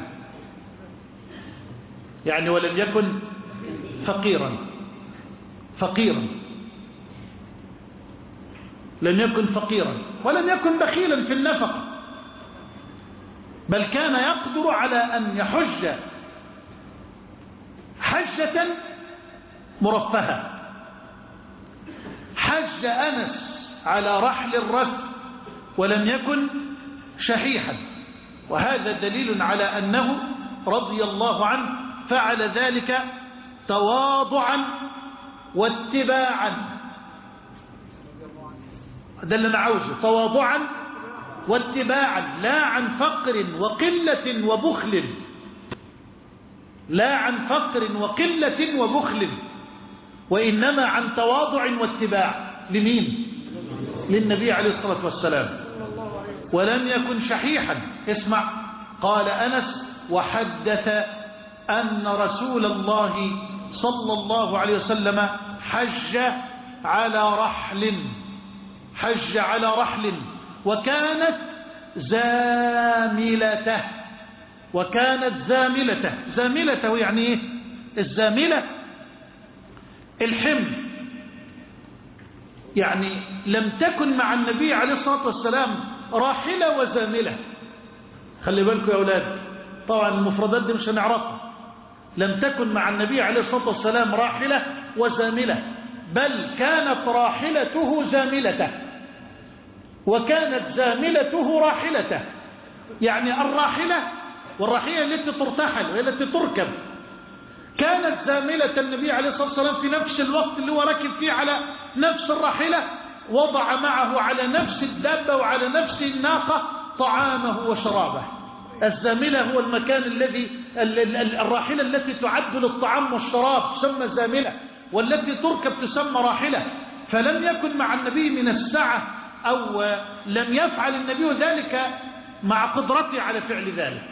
يعني ولم يكن فقيرا فقيرا لم يكن فقيرا ولم يكن بخيلا في النفقة، بل كان يقدر على أن يحج حجة مرفهة. حج أنس على رحل الرث ولم يكن شحيحا، وهذا دليل على أنه رضي الله عنه فعل ذلك تواضعا واتباعا. ده اللي أنا عاوزه، تواضعا واتباعا، لا عن فقر وقلة وبخل لا عن فقر وقلة وبخل وإنما عن تواضع واتباع. لمين؟ للنبي عليه الصلاة والسلام. ولم يكن شحيحا. اسمع، قال أنس وحدث أن رسول الله صلى الله عليه وسلم حج على رحل حج على رحل وكانت زاملته وكانت زاملته زاملته يعني ايه؟ الزاملة الحمل، يعني لم تكن مع النبي عليه الصلاة والسلام راحلة وزاملة. خلي بالكم يا أولاد، طبعا المفردات دي مش هنعرفها. لم تكن مع النبي عليه الصلاة والسلام راحلة وزاملة، بل كانت راحلته زاملته وكانت زاملته راحلته. يعني الراحلة والراحلة التي ترتحل وهي التي تركب، كانت زاملة النبي عليه الصلاة والسلام في نفس الوقت اللي هو ركب فيه على نفس الراحلة، وضع معه على نفس الدابة وعلى نفس الناقة طعامه وشرابه. الزاملة هو المكان الذي الراحلة التي تعد للطعام والشراب تسمى زاملة، والتي تركب تسمى راحلة. فلم يكن مع النبي من السعة أو لم يفعل النبي ذلك مع قدرته على فعل ذلك،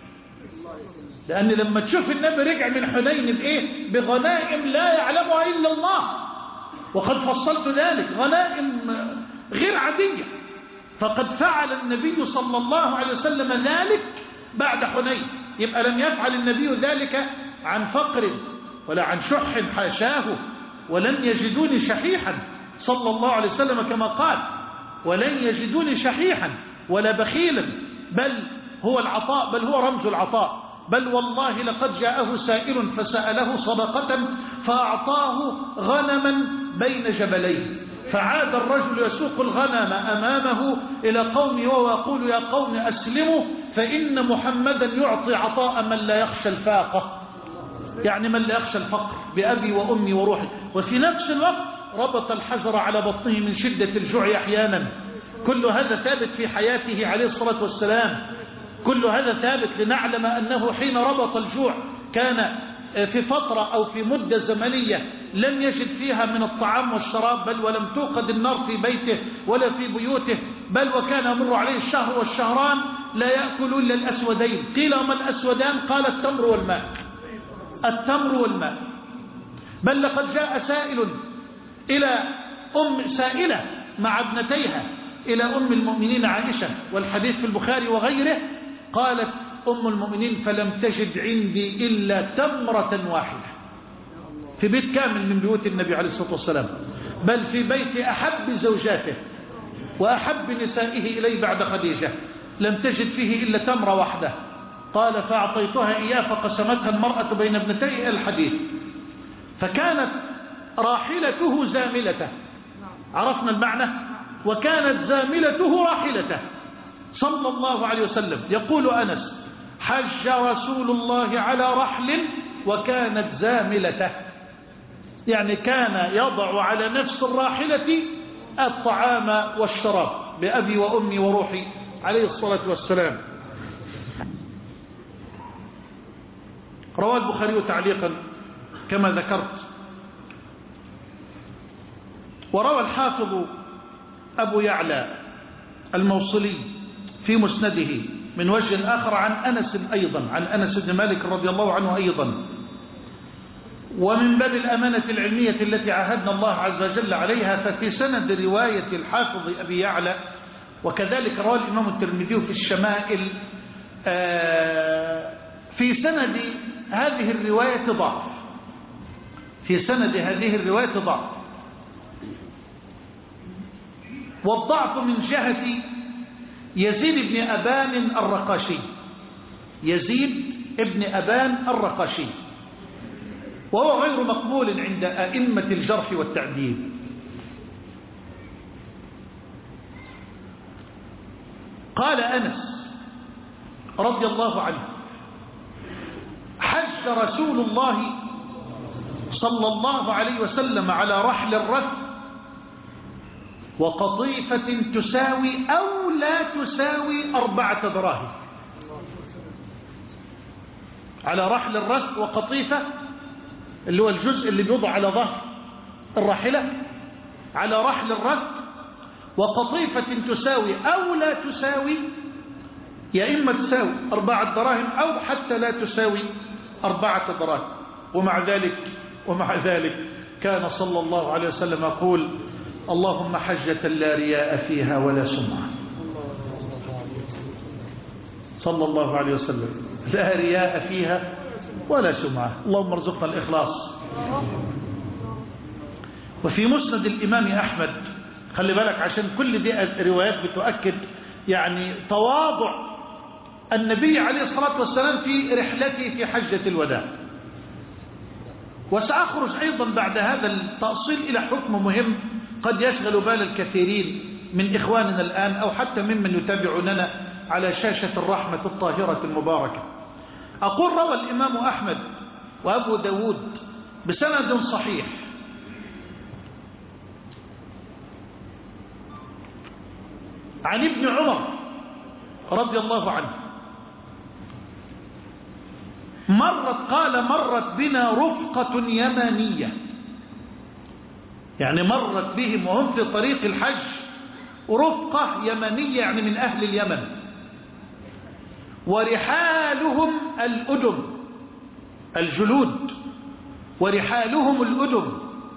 لأن لما تشوف النبي رجع من حنين بإيه؟ بغنائم لا يعلمها إلا الله، وقد فصلت ذلك، غنائم غير عادية. فقد فعل النبي صلى الله عليه وسلم ذلك بعد حنين. يبقى لم يفعل النبي ذلك عن فقر ولا عن شح، حاشاه، ولن يجدوني شحيحا صلى الله عليه وسلم كما قال، ولن يجدوني شحيحا ولا بخيلا، بل هو العطاء، بل هو رمز العطاء. بل والله لقد جاءه سائل فسأله صدقة فأعطاه غنما بين جبلين، فعاد الرجل يسوق الغنم أمامه إلى قومه وهو يقول يا قوم أسلموا فإن محمدا يعطي عطاء من لا يخشى الفاقة، يعني من لا يخشى الفقر، بأبي وأمي وروحي. وفي نفس الوقت ربط الحجر على بطنه من شدة الجوع أحيانا. كل هذا ثابت في حياته عليه الصلاة والسلام، كل هذا ثابت لنعلم أنه حين ربط الجوع كان في فترة أو في مدة زمنية لم يجد فيها من الطعام والشراب، بل ولم توقد النار في بيته ولا في بيوته، بل وكان يمر عليه الشهر والشهران لا يأكل إلا الأسودين. قيل وما الأسودان؟ قال التمر والماء، التمر والماء. بل لقد جاء سائل إلى أم سائلة مع ابنتيها إلى أم المؤمنين عائشة، والحديث في البخاري وغيره، قالت أم المؤمنين فلم تجد عندي إلا تمرة واحدة في بيت كامل من بيوت النبي عليه الصلاة والسلام، بل في بيت أحب زوجاته وأحب نسائه إليه بعد خديجة، لم تجد فيه إلا تمرة واحدة. قال فأعطيتها إياه فقسمتها المرأة بين ابنتي الحديث. فكانت راحلته زاملته، عرفنا المعنى، وكانت زاملته راحلته صلى الله عليه وسلم. يقول أنس حج رسول الله على رحل وكانت زاملته، يعني كان يضع على نفس الراحلة الطعام والشراب بأبي وأمي وروحي عليه الصلاة والسلام. رواه البخاري تعليقا كما ذكرت. وروى الحافظ أبو يعلى الموصلي في مسنده من وجه آخر عن أنس أيضا، عن أنس بن مالك رضي الله عنه أيضا. ومن باب الأمانة العلمية التي عاهدنا الله عز وجل عليها، ففي سند رواية الحافظ أبي يعلى، وكذلك رواه الإمام الترمذي في الشمائل، في سند هذه الرواية ضعف، في سند هذه الرواية ضعف، والضعف من جهة يزيد بن أبان الرقاشي، يزيد ابن أبان الرقاشي، وهو غير مقبول عند أئمة الجرح والتعديل. قال أنس رضي الله عنه حج رسول الله صلى الله عليه وسلم على رحل الرث وقطيفة تساوي أو لا تساوي أربعة دراهم، على رحل الرث وقطيفة اللي هو الجزء اللي بيوضع على ظهر الراحلة، على رحل الرث وقطيفة تساوي أو لا تساوي، يا إما تساوي أربعة دراهم أو حتى لا تساوي أربعة دراهم. ومع ذلك ومع ذلك كان صلى الله عليه وسلم يقول اللهم حجة لا رياء فيها ولا سمعة، صلى الله عليه وسلم، لا رياء فيها ولا سمعة. اللهم ارزقنا الإخلاص. وفي مسند الإمام أحمد، خلي بالك عشان كل دي روايات بتؤكد يعني تواضع النبي عليه الصلاة والسلام في رحلته في حجة الوداع. وسأخرج أيضا بعد هذا التأصيل إلى حكم مهم قد يشغل بال الكثيرين من إخواننا الآن أو حتى ممن يتابعوننا على شاشة الرحمة الطاهرة المباركة. أقول روى الإمام أحمد وأبو داود بسند صحيح عن ابن عمر رضي الله عنه مرت قال مرت بنا رفقة يمانية، يعني مرت بهم وهم في طريق الحج رفقة يمانية يعني من أهل اليمن، ورحالهم الأدم الجلود، ورحالهم الأدم،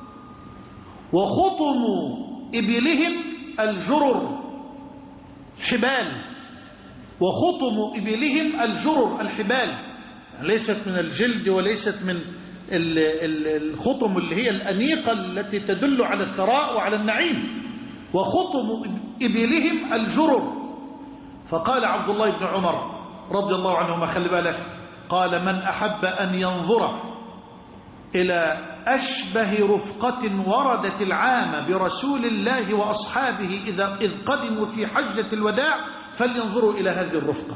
وخطم إبلهم الجرر حبال، وخطم إبلهم الجرر الحبال، ليست من الجلد وليست من الخطم اللي هي الأنيقة التي تدل على الثراء وعلى النعيم، وخطم إبلهم الجرر. فقال عبد الله بن عمر رضي الله عنهما، خلي بالك، قال من أحب أن ينظر إلى أشبه رفقة وردت العام برسول الله وأصحابه إذا إذ قدموا في حجة الوداع فلينظروا إلى هذه الرفقة.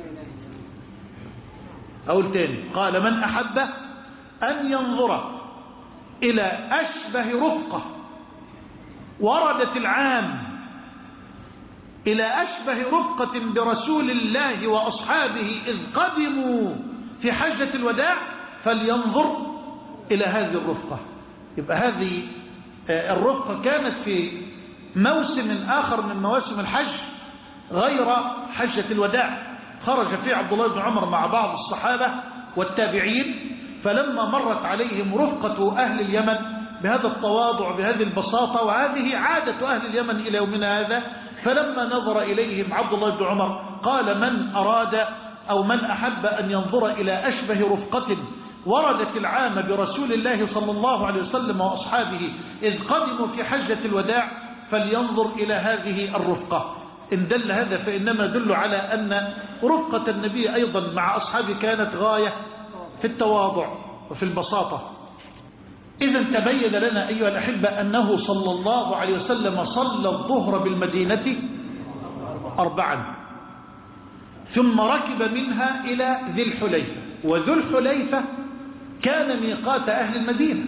أقول تاني، قال من أحب أن ينظر إلى أشبه رفقة وردت العام إلى أشبه رفقة برسول الله وأصحابه إذ قدموا في حجة الوداع فلينظر إلى هذه الرفقة. يبقى هذه الرفقة كانت في موسم آخر من مواسم الحج غير حجة الوداع، خرج فيه عبد الله بن عمر مع بعض الصحابة والتابعين، فلما مرت عليهم رفقة أهل اليمن بهذا التواضع بهذه البساطة، وهذه عادة أهل اليمن إلى يومنا هذا، فلما نظر إليهم عبد الله بن عمر قال من أراد أو من أحب أن ينظر إلى أشبه رفقة وردت العام برسول الله صلى الله عليه وسلم وأصحابه إذ قدموا في حجة الوداع فلينظر إلى هذه الرفقة. إن دل هذا فإنما دل على أن رفقة النبي أيضا مع أصحابه كانت غاية في التواضع وفي البساطة. إذا تبين لنا أيها الأحبة أنه صلى الله عليه وسلم صلى الظهر بالمدينة أربعا، ثم ركب منها إلى ذي الحليفة، وذو الحليفة كان ميقات أهل المدينة،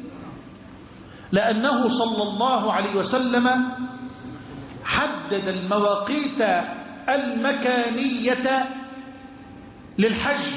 لأنه صلى الله عليه وسلم حدد المواقيت المكانية للحج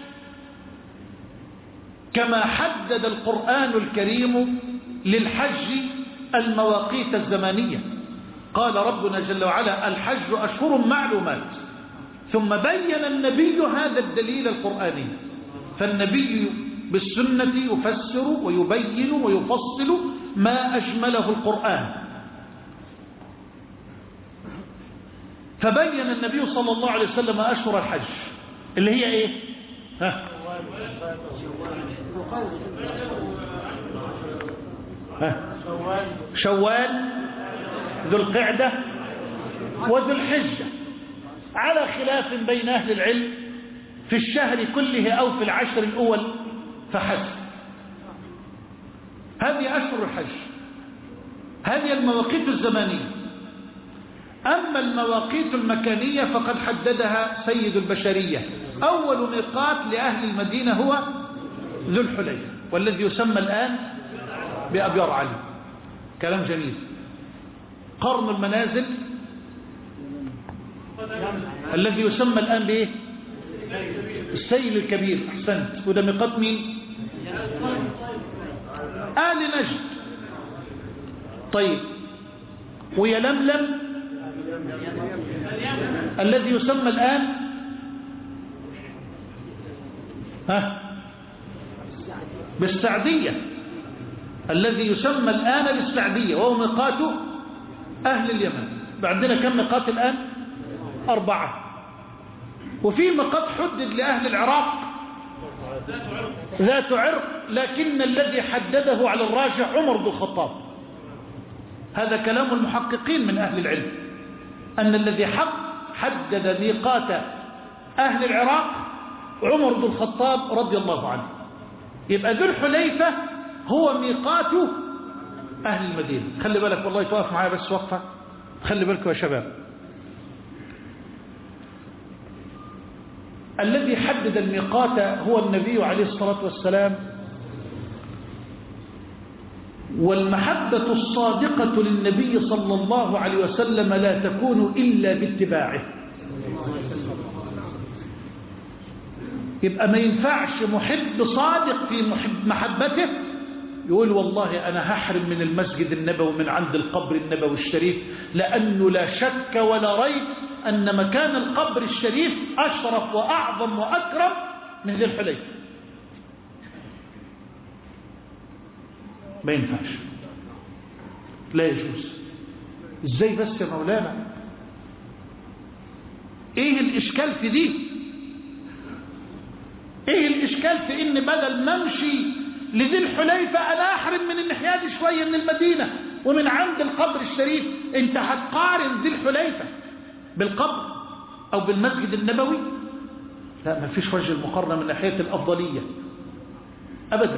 كما حدد القرآن الكريم للحج المواقيت الزمانية. قال ربنا جل وعلا الحج أشهر معلومات، ثم بين النبي هذا الدليل القرآني، فالنبي بالسنة يفسر ويبين ويفصل ما أجمله القرآن. فبين النبي صلى الله عليه وسلم أشهر الحج اللي هي إيه؟ ها؟ ها؟ شوال، ذو القعدة، وذو الحجة، على خلاف بين أهل العلم في الشهر كله أو في العشر الأول فحسب. هذه أشهر الحج، هذه المواقيت الزمانية. أما المواقيت المكانية فقد حددها سيد البشرية. أول ميقات لأهل المدينة هو ذو الحليفة، والذي يسمى الآن بأبيار علي. كلام جميل. قرن المنازل الذي يسمى الآن بإيه؟ السيل الكبير. أحسنت. وده ميقات مين؟ آل نجد. طيب، ويلملم الذي يسمى الآن ها بالسعدية. الذي يسمى الآن بالسعدية، وهو ميقات أهل اليمن. عندنا كم ميقات الآن؟ أربعة. وفي ميقات حدد لأهل العراق ذات عرق، لكن الذي حدده على الراجح عمر بن الخطاب. هذا كلام المحققين من أهل العلم، أن الذي حق حدد ميقات أهل العراق عمر بن الخطاب رضي الله عنه. يبقى ذو الحليفة هو ميقات أهل المدينة. خلي بالك والله، توقف معايا بس وقفة، خلي بالكم يا شباب. الذي حدد الميقات هو النبي عليه الصلاة والسلام، والمحبة الصادقة للنبي صلى الله عليه وسلم لا تكون إلا باتباعه. يبقى ما ينفعش محب صادق في محب محبته يقول والله أنا هحرم من المسجد النبوي من عند القبر النبوي الشريف، لأنه لا شك ولا ريب أن مكان القبر الشريف أشرف وأعظم وأكرم من ذي الحليفة. ما ينفعش، لا يجوز. ازاي بس يا مولانا؟ ايه الاشكال في دي؟ ايه الاشكال في ان بدل ما امشي لذي الحليفة انا احرم من الناحية دي شوية من المدينة ومن عند القبر الشريف؟ انت هتقارن ذي الحليفة بالقبر او بالمسجد النبوي؟ لا، ما فيش وجه المقارنة من ناحية الافضلية ابدا.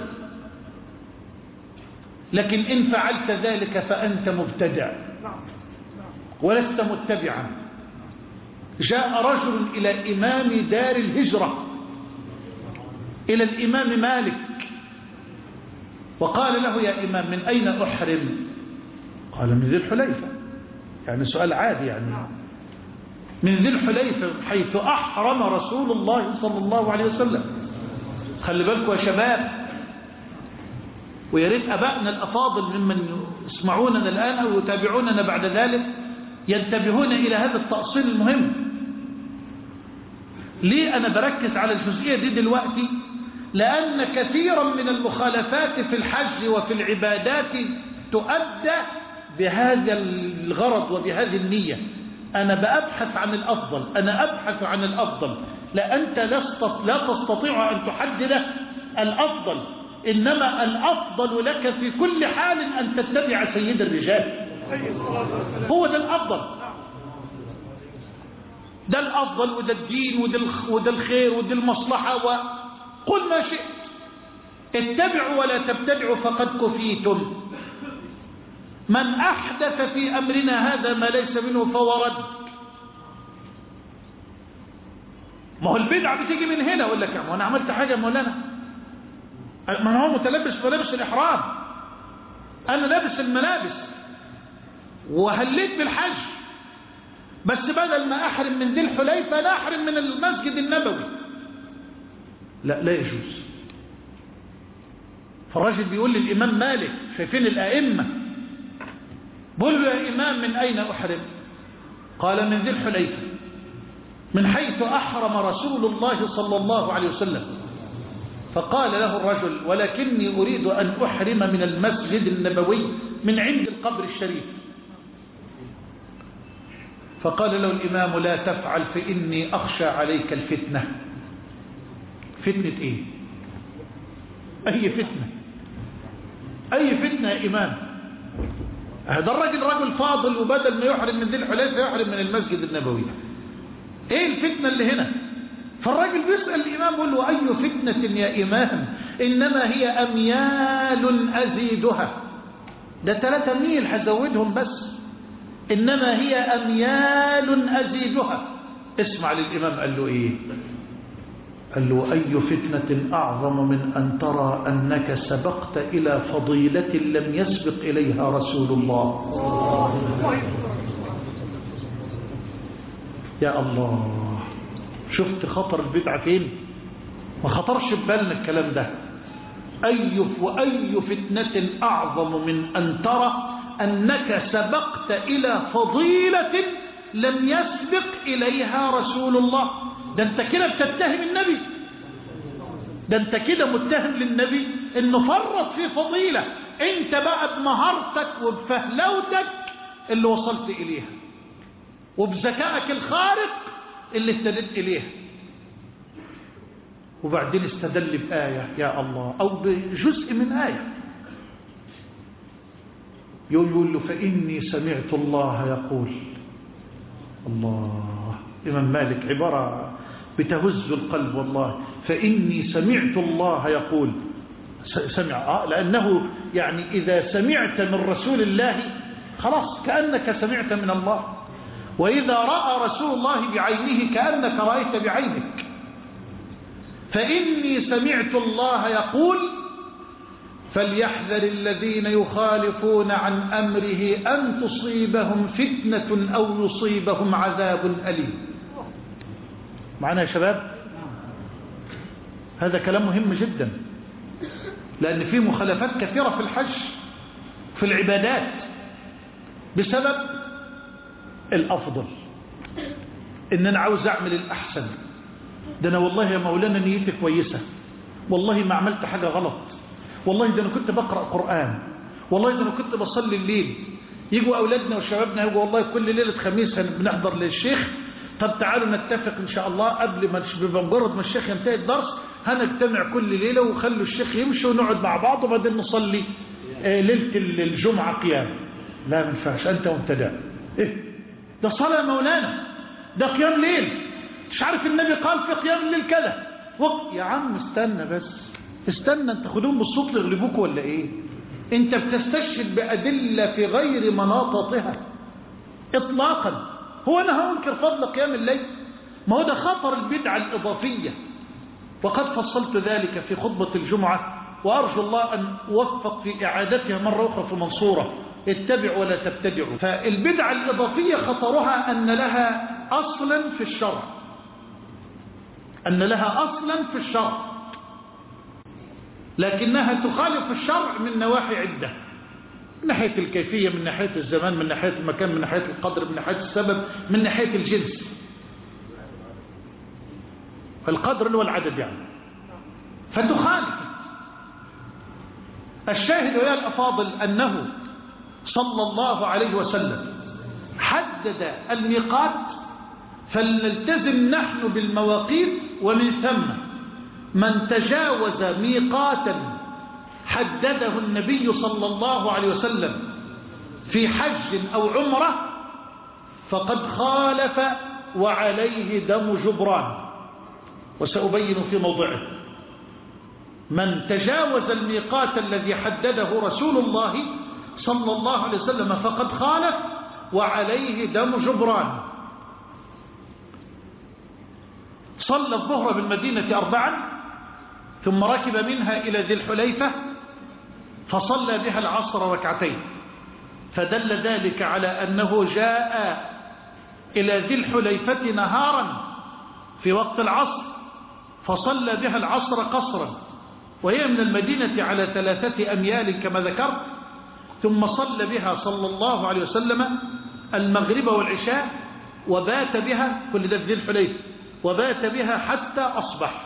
لكن إن فعلت ذلك فأنت مبتدع ولست متبعا. جاء رجل إلى إمام دار الهجرة، إلى الإمام مالك، وقال له يا إمام من أين أحرم؟ قال من ذي الحليفة. يعني سؤال عادي، يعني من ذي الحليفة حيث أحرم رسول الله صلى الله عليه وسلم. خلي بالكم يا شباب، ويا ريت أبائنا الأفاضل ممن يسمعوننا الآن أو يتابعوننا بعد ذلك ينتبهون إلى هذا التأصيل المهم. ليه أنا بركز على الجزئية دي دلوقتي؟ لأن كثيرا من المخالفات في الحج وفي العبادات تؤدى بهذا الغرض وبهذه النية. أنا بأبحث عن الأفضل، أنا أبحث عن الأفضل. لا، أنت لا تستطيع أن تحدد الأفضل، إنما الأفضل لك في كل حال أن تتبع سيد الرجال. هو ده الأفضل، ده الأفضل، وده الدين، وده الخير، وده المصلحة. وقل ما شئت، اتبعوا ولا تبتدعوا فقد كفيتم. من أحدث في أمرنا هذا ما ليس منه فهو رد. ما هو البدعة بتيجي من هنا. أقول لك أنا عملت حاجة مولانا، ما هو متلبس ملابس الإحرام، أنا لابس الملابس وهليت بالحج، بس بدل ما أحرم من ذي الحليفة لا أحرم من المسجد النبوي. لا، لا يجوز. فالراجل بيقول للإمام مالك، شايفين الأئمة، بقول له يا إمام من أين أحرم؟ قال من ذي الحليفة، من حيث أحرم رسول الله صلى الله عليه وسلم. فقال له الرجل ولكني أريد أن أحرم من المسجد النبوي من عند القبر الشريف. فقال له الإمام لا تفعل فإني أخشى عليك الفتنة. فتنة إيه؟ أي فتنة؟ أي فتنة يا إمام؟ هذا الرجل رجل فاضل، وبدل ما يحرم من ذي الحليفة يحرم من المسجد النبوي. إيه الفتنة اللي هنا؟ فالراجل بيسأل الإمام يقول له أي فتنة يا إمام؟ إنما هي أميال أزيدها. ده ثلاثة ميل هزودهم بس. إنما هي أميال أزيدها. اسمع للإمام قال له إيه؟ قال له أي فتنة أعظم من أن ترى أنك سبقت إلى فضيلة لم يسبق إليها رسول الله. يا الله، شفت خطر البدعة فين؟ ما خطرش ببالنا الكلام ده. أي وأي فتنة أعظم من أن ترى أنك سبقت إلى فضيلة لم يسبق إليها رسول الله. ده أنت كده بتتهم النبي، ده أنت كده متهم للنبي إنه فرط في فضيلة انت بقى بمهارتك وبفهلوتك اللي وصلت إليها، وبذكائك الخارق اللي اهتدت إليها. وبعدين استدل بآية يا الله أو بجزء من آية، يقول له فإني سمعت الله يقول. الله، إمام مالك عبارة بتهز القلب والله. فإني سمعت الله يقول، سمع آه لأنه يعني إذا سمعت من رسول الله خلاص كأنك سمعت من الله، وإذا رأى رسول الله بعينه كأنك رأيت بعينك. فإني سمعت الله يقول فليحذر الذين يخالفون عن أمره أن تصيبهم فتنة أو يصيبهم عذاب أليم. معنا يا شباب؟ هذا كلام مهم جدا، لأن فيه مخالفات كثيرة في الحج في العبادات بسبب الأفضل، إن أنا عاوز أعمل الأحسن. ده أنا والله يا مولانا نيتي كويسة، والله ما عملت حاجة غلط، والله ده أنا كنت بقرأ قرآن، والله ده أنا كنت بصلي الليل. يجوا أولادنا وشبابنا يجوا والله كل ليلة خميس بنحضر للشيخ، طب تعالوا نتفق إن شاء الله قبل ما بمجرد ما الشيخ ينتهي الدرس هنجتمع كل ليلة وخلوا الشيخ يمشي ونقعد مع بعض وبعدين نصلي ليلة الجمعة قيام. لا ما ينفعش، أنت مبتدع. إيه ده صلاة مولانا، ده قيام ليل، مش عارف النبي قال في قيام الليل كذا. يا عم استنى بس، استنى، انت خدوهم بالصوت يغلبوك ولا ايه؟ انت بتستشهد بأدلة في غير مناطتها اطلاقا. هو انا هنكر فضل قيام الليل؟ ما هو ده خطر البدعة الإضافية، وقد فصلت ذلك في خطبة الجمعة، وأرجو الله أن أوفق في إعادتها مرة أخرى في منصورة. اتبعوا ولا تبتدعوا. فالبدعة الإضافية خطرها أن لها أصلا في الشرع، أن لها أصلا في الشرع، لكنها تخالف الشرع من نواحي عدة، من ناحية الكيفية، من ناحية الزمان، من ناحية المكان، من ناحية القدر، من ناحية السبب، من ناحية الجنس. القدر اللي هو العدد يعني، فتخالف. الشاهد يا الأفاضل أنه صلى الله عليه وسلم حدد الميقات، فلنلتزم نحن بالمواقيت. ومن ثم من تجاوز ميقاتا حدده النبي صلى الله عليه وسلم في حج أو عمرة فقد خالف وعليه دم جبران، وسأبين في موضعه. من تجاوز الميقات الذي حدده رسول الله صلى الله عليه وسلم فقد خالف وعليه دم جبران. صلى الظهر بالمدينة أربعا، ثم ركب منها إلى ذي الحليفة فصلى بها العصر ركعتين، فدل ذلك على أنه جاء إلى ذي الحليفة نهارا في وقت العصر فصلى بها العصر قصرا، وهي من المدينة على ثلاثة أميال كما ذكرت، ثم صلى بها صلى الله عليه وسلم المغرب والعشاء وبات بها، كل ده في ذي الحليفة، وبات بها حتى أصبح،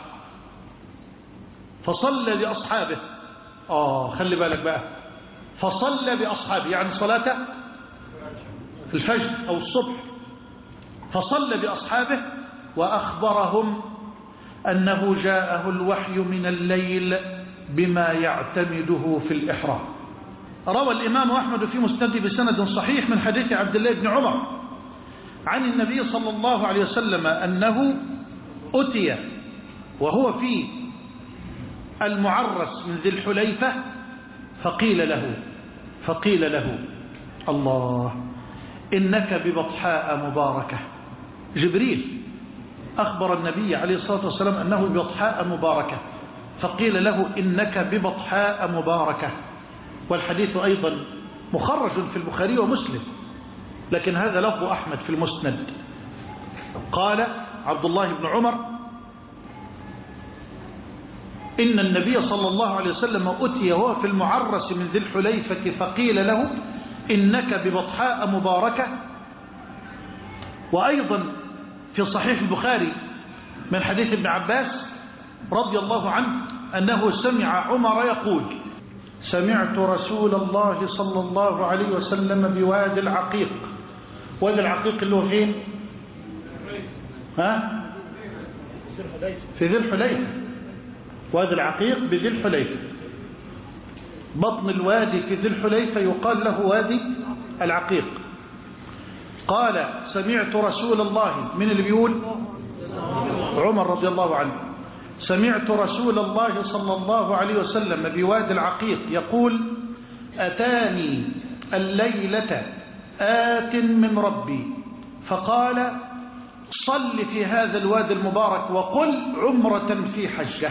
فصلى بأصحابه. آه خلي بالك بقى، فصلى بأصحابه يعني صلاة الفجر أو الصبح، فصلى بأصحابه وأخبرهم أنه جاءه الوحي من الليل بما يعتمده في الإحرام. روى الإمام أحمد في مسنده بسند صحيح من حديث عبد الله بن عمر عن النبي صلى الله عليه وسلم أنه أتي وهو في المعرس من ذي الحليفة فقيل له فقيل له الله إنك ببطحاء مباركة. جبريل أخبر النبي عليه الصلاة والسلام أنه ببطحاء مباركة، فقيل له إنك ببطحاء مباركة. والحديث أيضا مخرج في البخاري ومسلم، لكن هذا لفظ أحمد في المسند. قال عبد الله بن عمر إن النبي صلى الله عليه وسلم أتي وهو في المعرس من ذي الحليفة فقيل له إنك ببطحاء مباركة. وأيضا في صحيح البخاري من حديث ابن عباس رضي الله عنه أنه سمع عمر يقول سمعت رسول الله صلى الله عليه وسلم بوادي العقيق. وادي العقيق اللي هو فين؟ ها؟ في ذي الحليفة. وادي العقيق بذي الحليفة، بطن الوادي في ذي الحليفة يقال له وادي العقيق. قال سمعت رسول الله، من اللي بيقول؟ عمر رضي الله عنه. سمعت رسول الله صلى الله عليه وسلم بوادي العقيق يقول أتاني الليلة آت من ربي فقال صل في هذا الوادي المبارك وقل عمرة في حجة.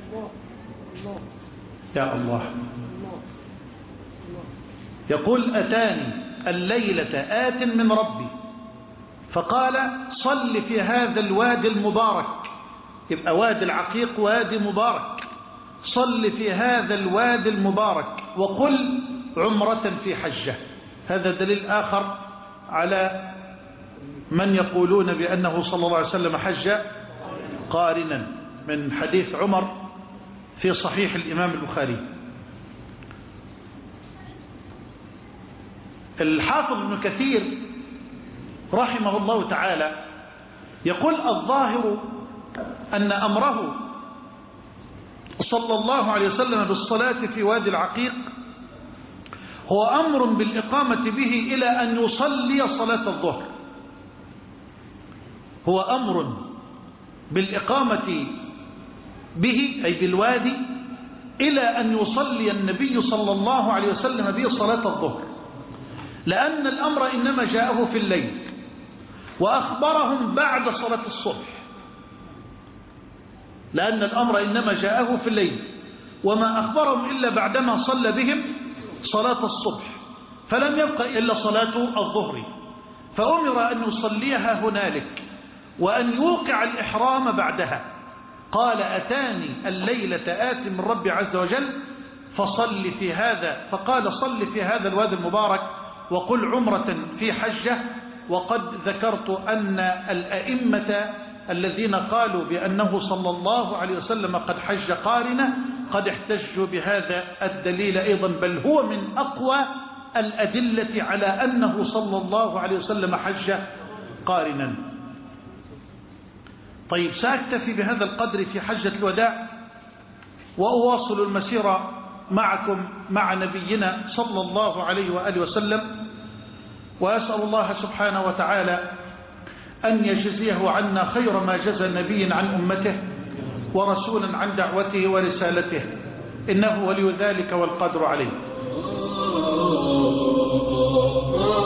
يا الله. يقول أتاني الليلة آت من ربي فقال صل في هذا الوادي المبارك، يبقى وادي العقيق وادي مبارك، صل في هذا الوادي المبارك وقل عمرة في حجة. هذا دليل آخر على من يقولون بأنه صلى الله عليه وسلم حج قارنا، من حديث عمر في صحيح الإمام البخاري. الحافظ ابن كثير رحمه الله تعالى يقول الظاهر أن أمره صلى الله عليه وسلم بالصلاة في وادي العقيق هو أمر بالإقامة به إلى أن يصلي صلاة الظهر. هو أمر بالإقامة به أي بالوادي إلى أن يصلي النبي صلى الله عليه وسلم به صلاة الظهر، لأن الأمر إنما جاءه في الليل وأخبرهم بعد صلاة الصبح، لأن الأمر إنما جاءه في الليل وما أخبرهم إلا بعدما صلى بهم صلاة الصبح، فلم يبقى إلا صلاة الظهر، فأمر أن يصليها هنالك وأن يوقع الإحرام بعدها. قال أتاني الليلة آت من ربي عز وجل فصل في هذا، فقال صل في هذا الوادي المبارك وقل عمرة في حجة. وقد ذكرت أن الأئمة الذين قالوا بأنه صلى الله عليه وسلم قد حج قارنة قد احتجوا بهذا الدليل أيضا، بل هو من أقوى الأدلة على أنه صلى الله عليه وسلم حج قارنا. طيب، سأكتفي بهذا القدر في حجة الوداع وأواصل المسيرة معكم مع نبينا صلى الله عليه وآله وسلم، وأسأل الله سبحانه وتعالى أن يجزيه عنا خير ما جزى نبي عن أمته ورسولا عن دعوته ورسالته، إنه ولي ذلك والقدر عليه.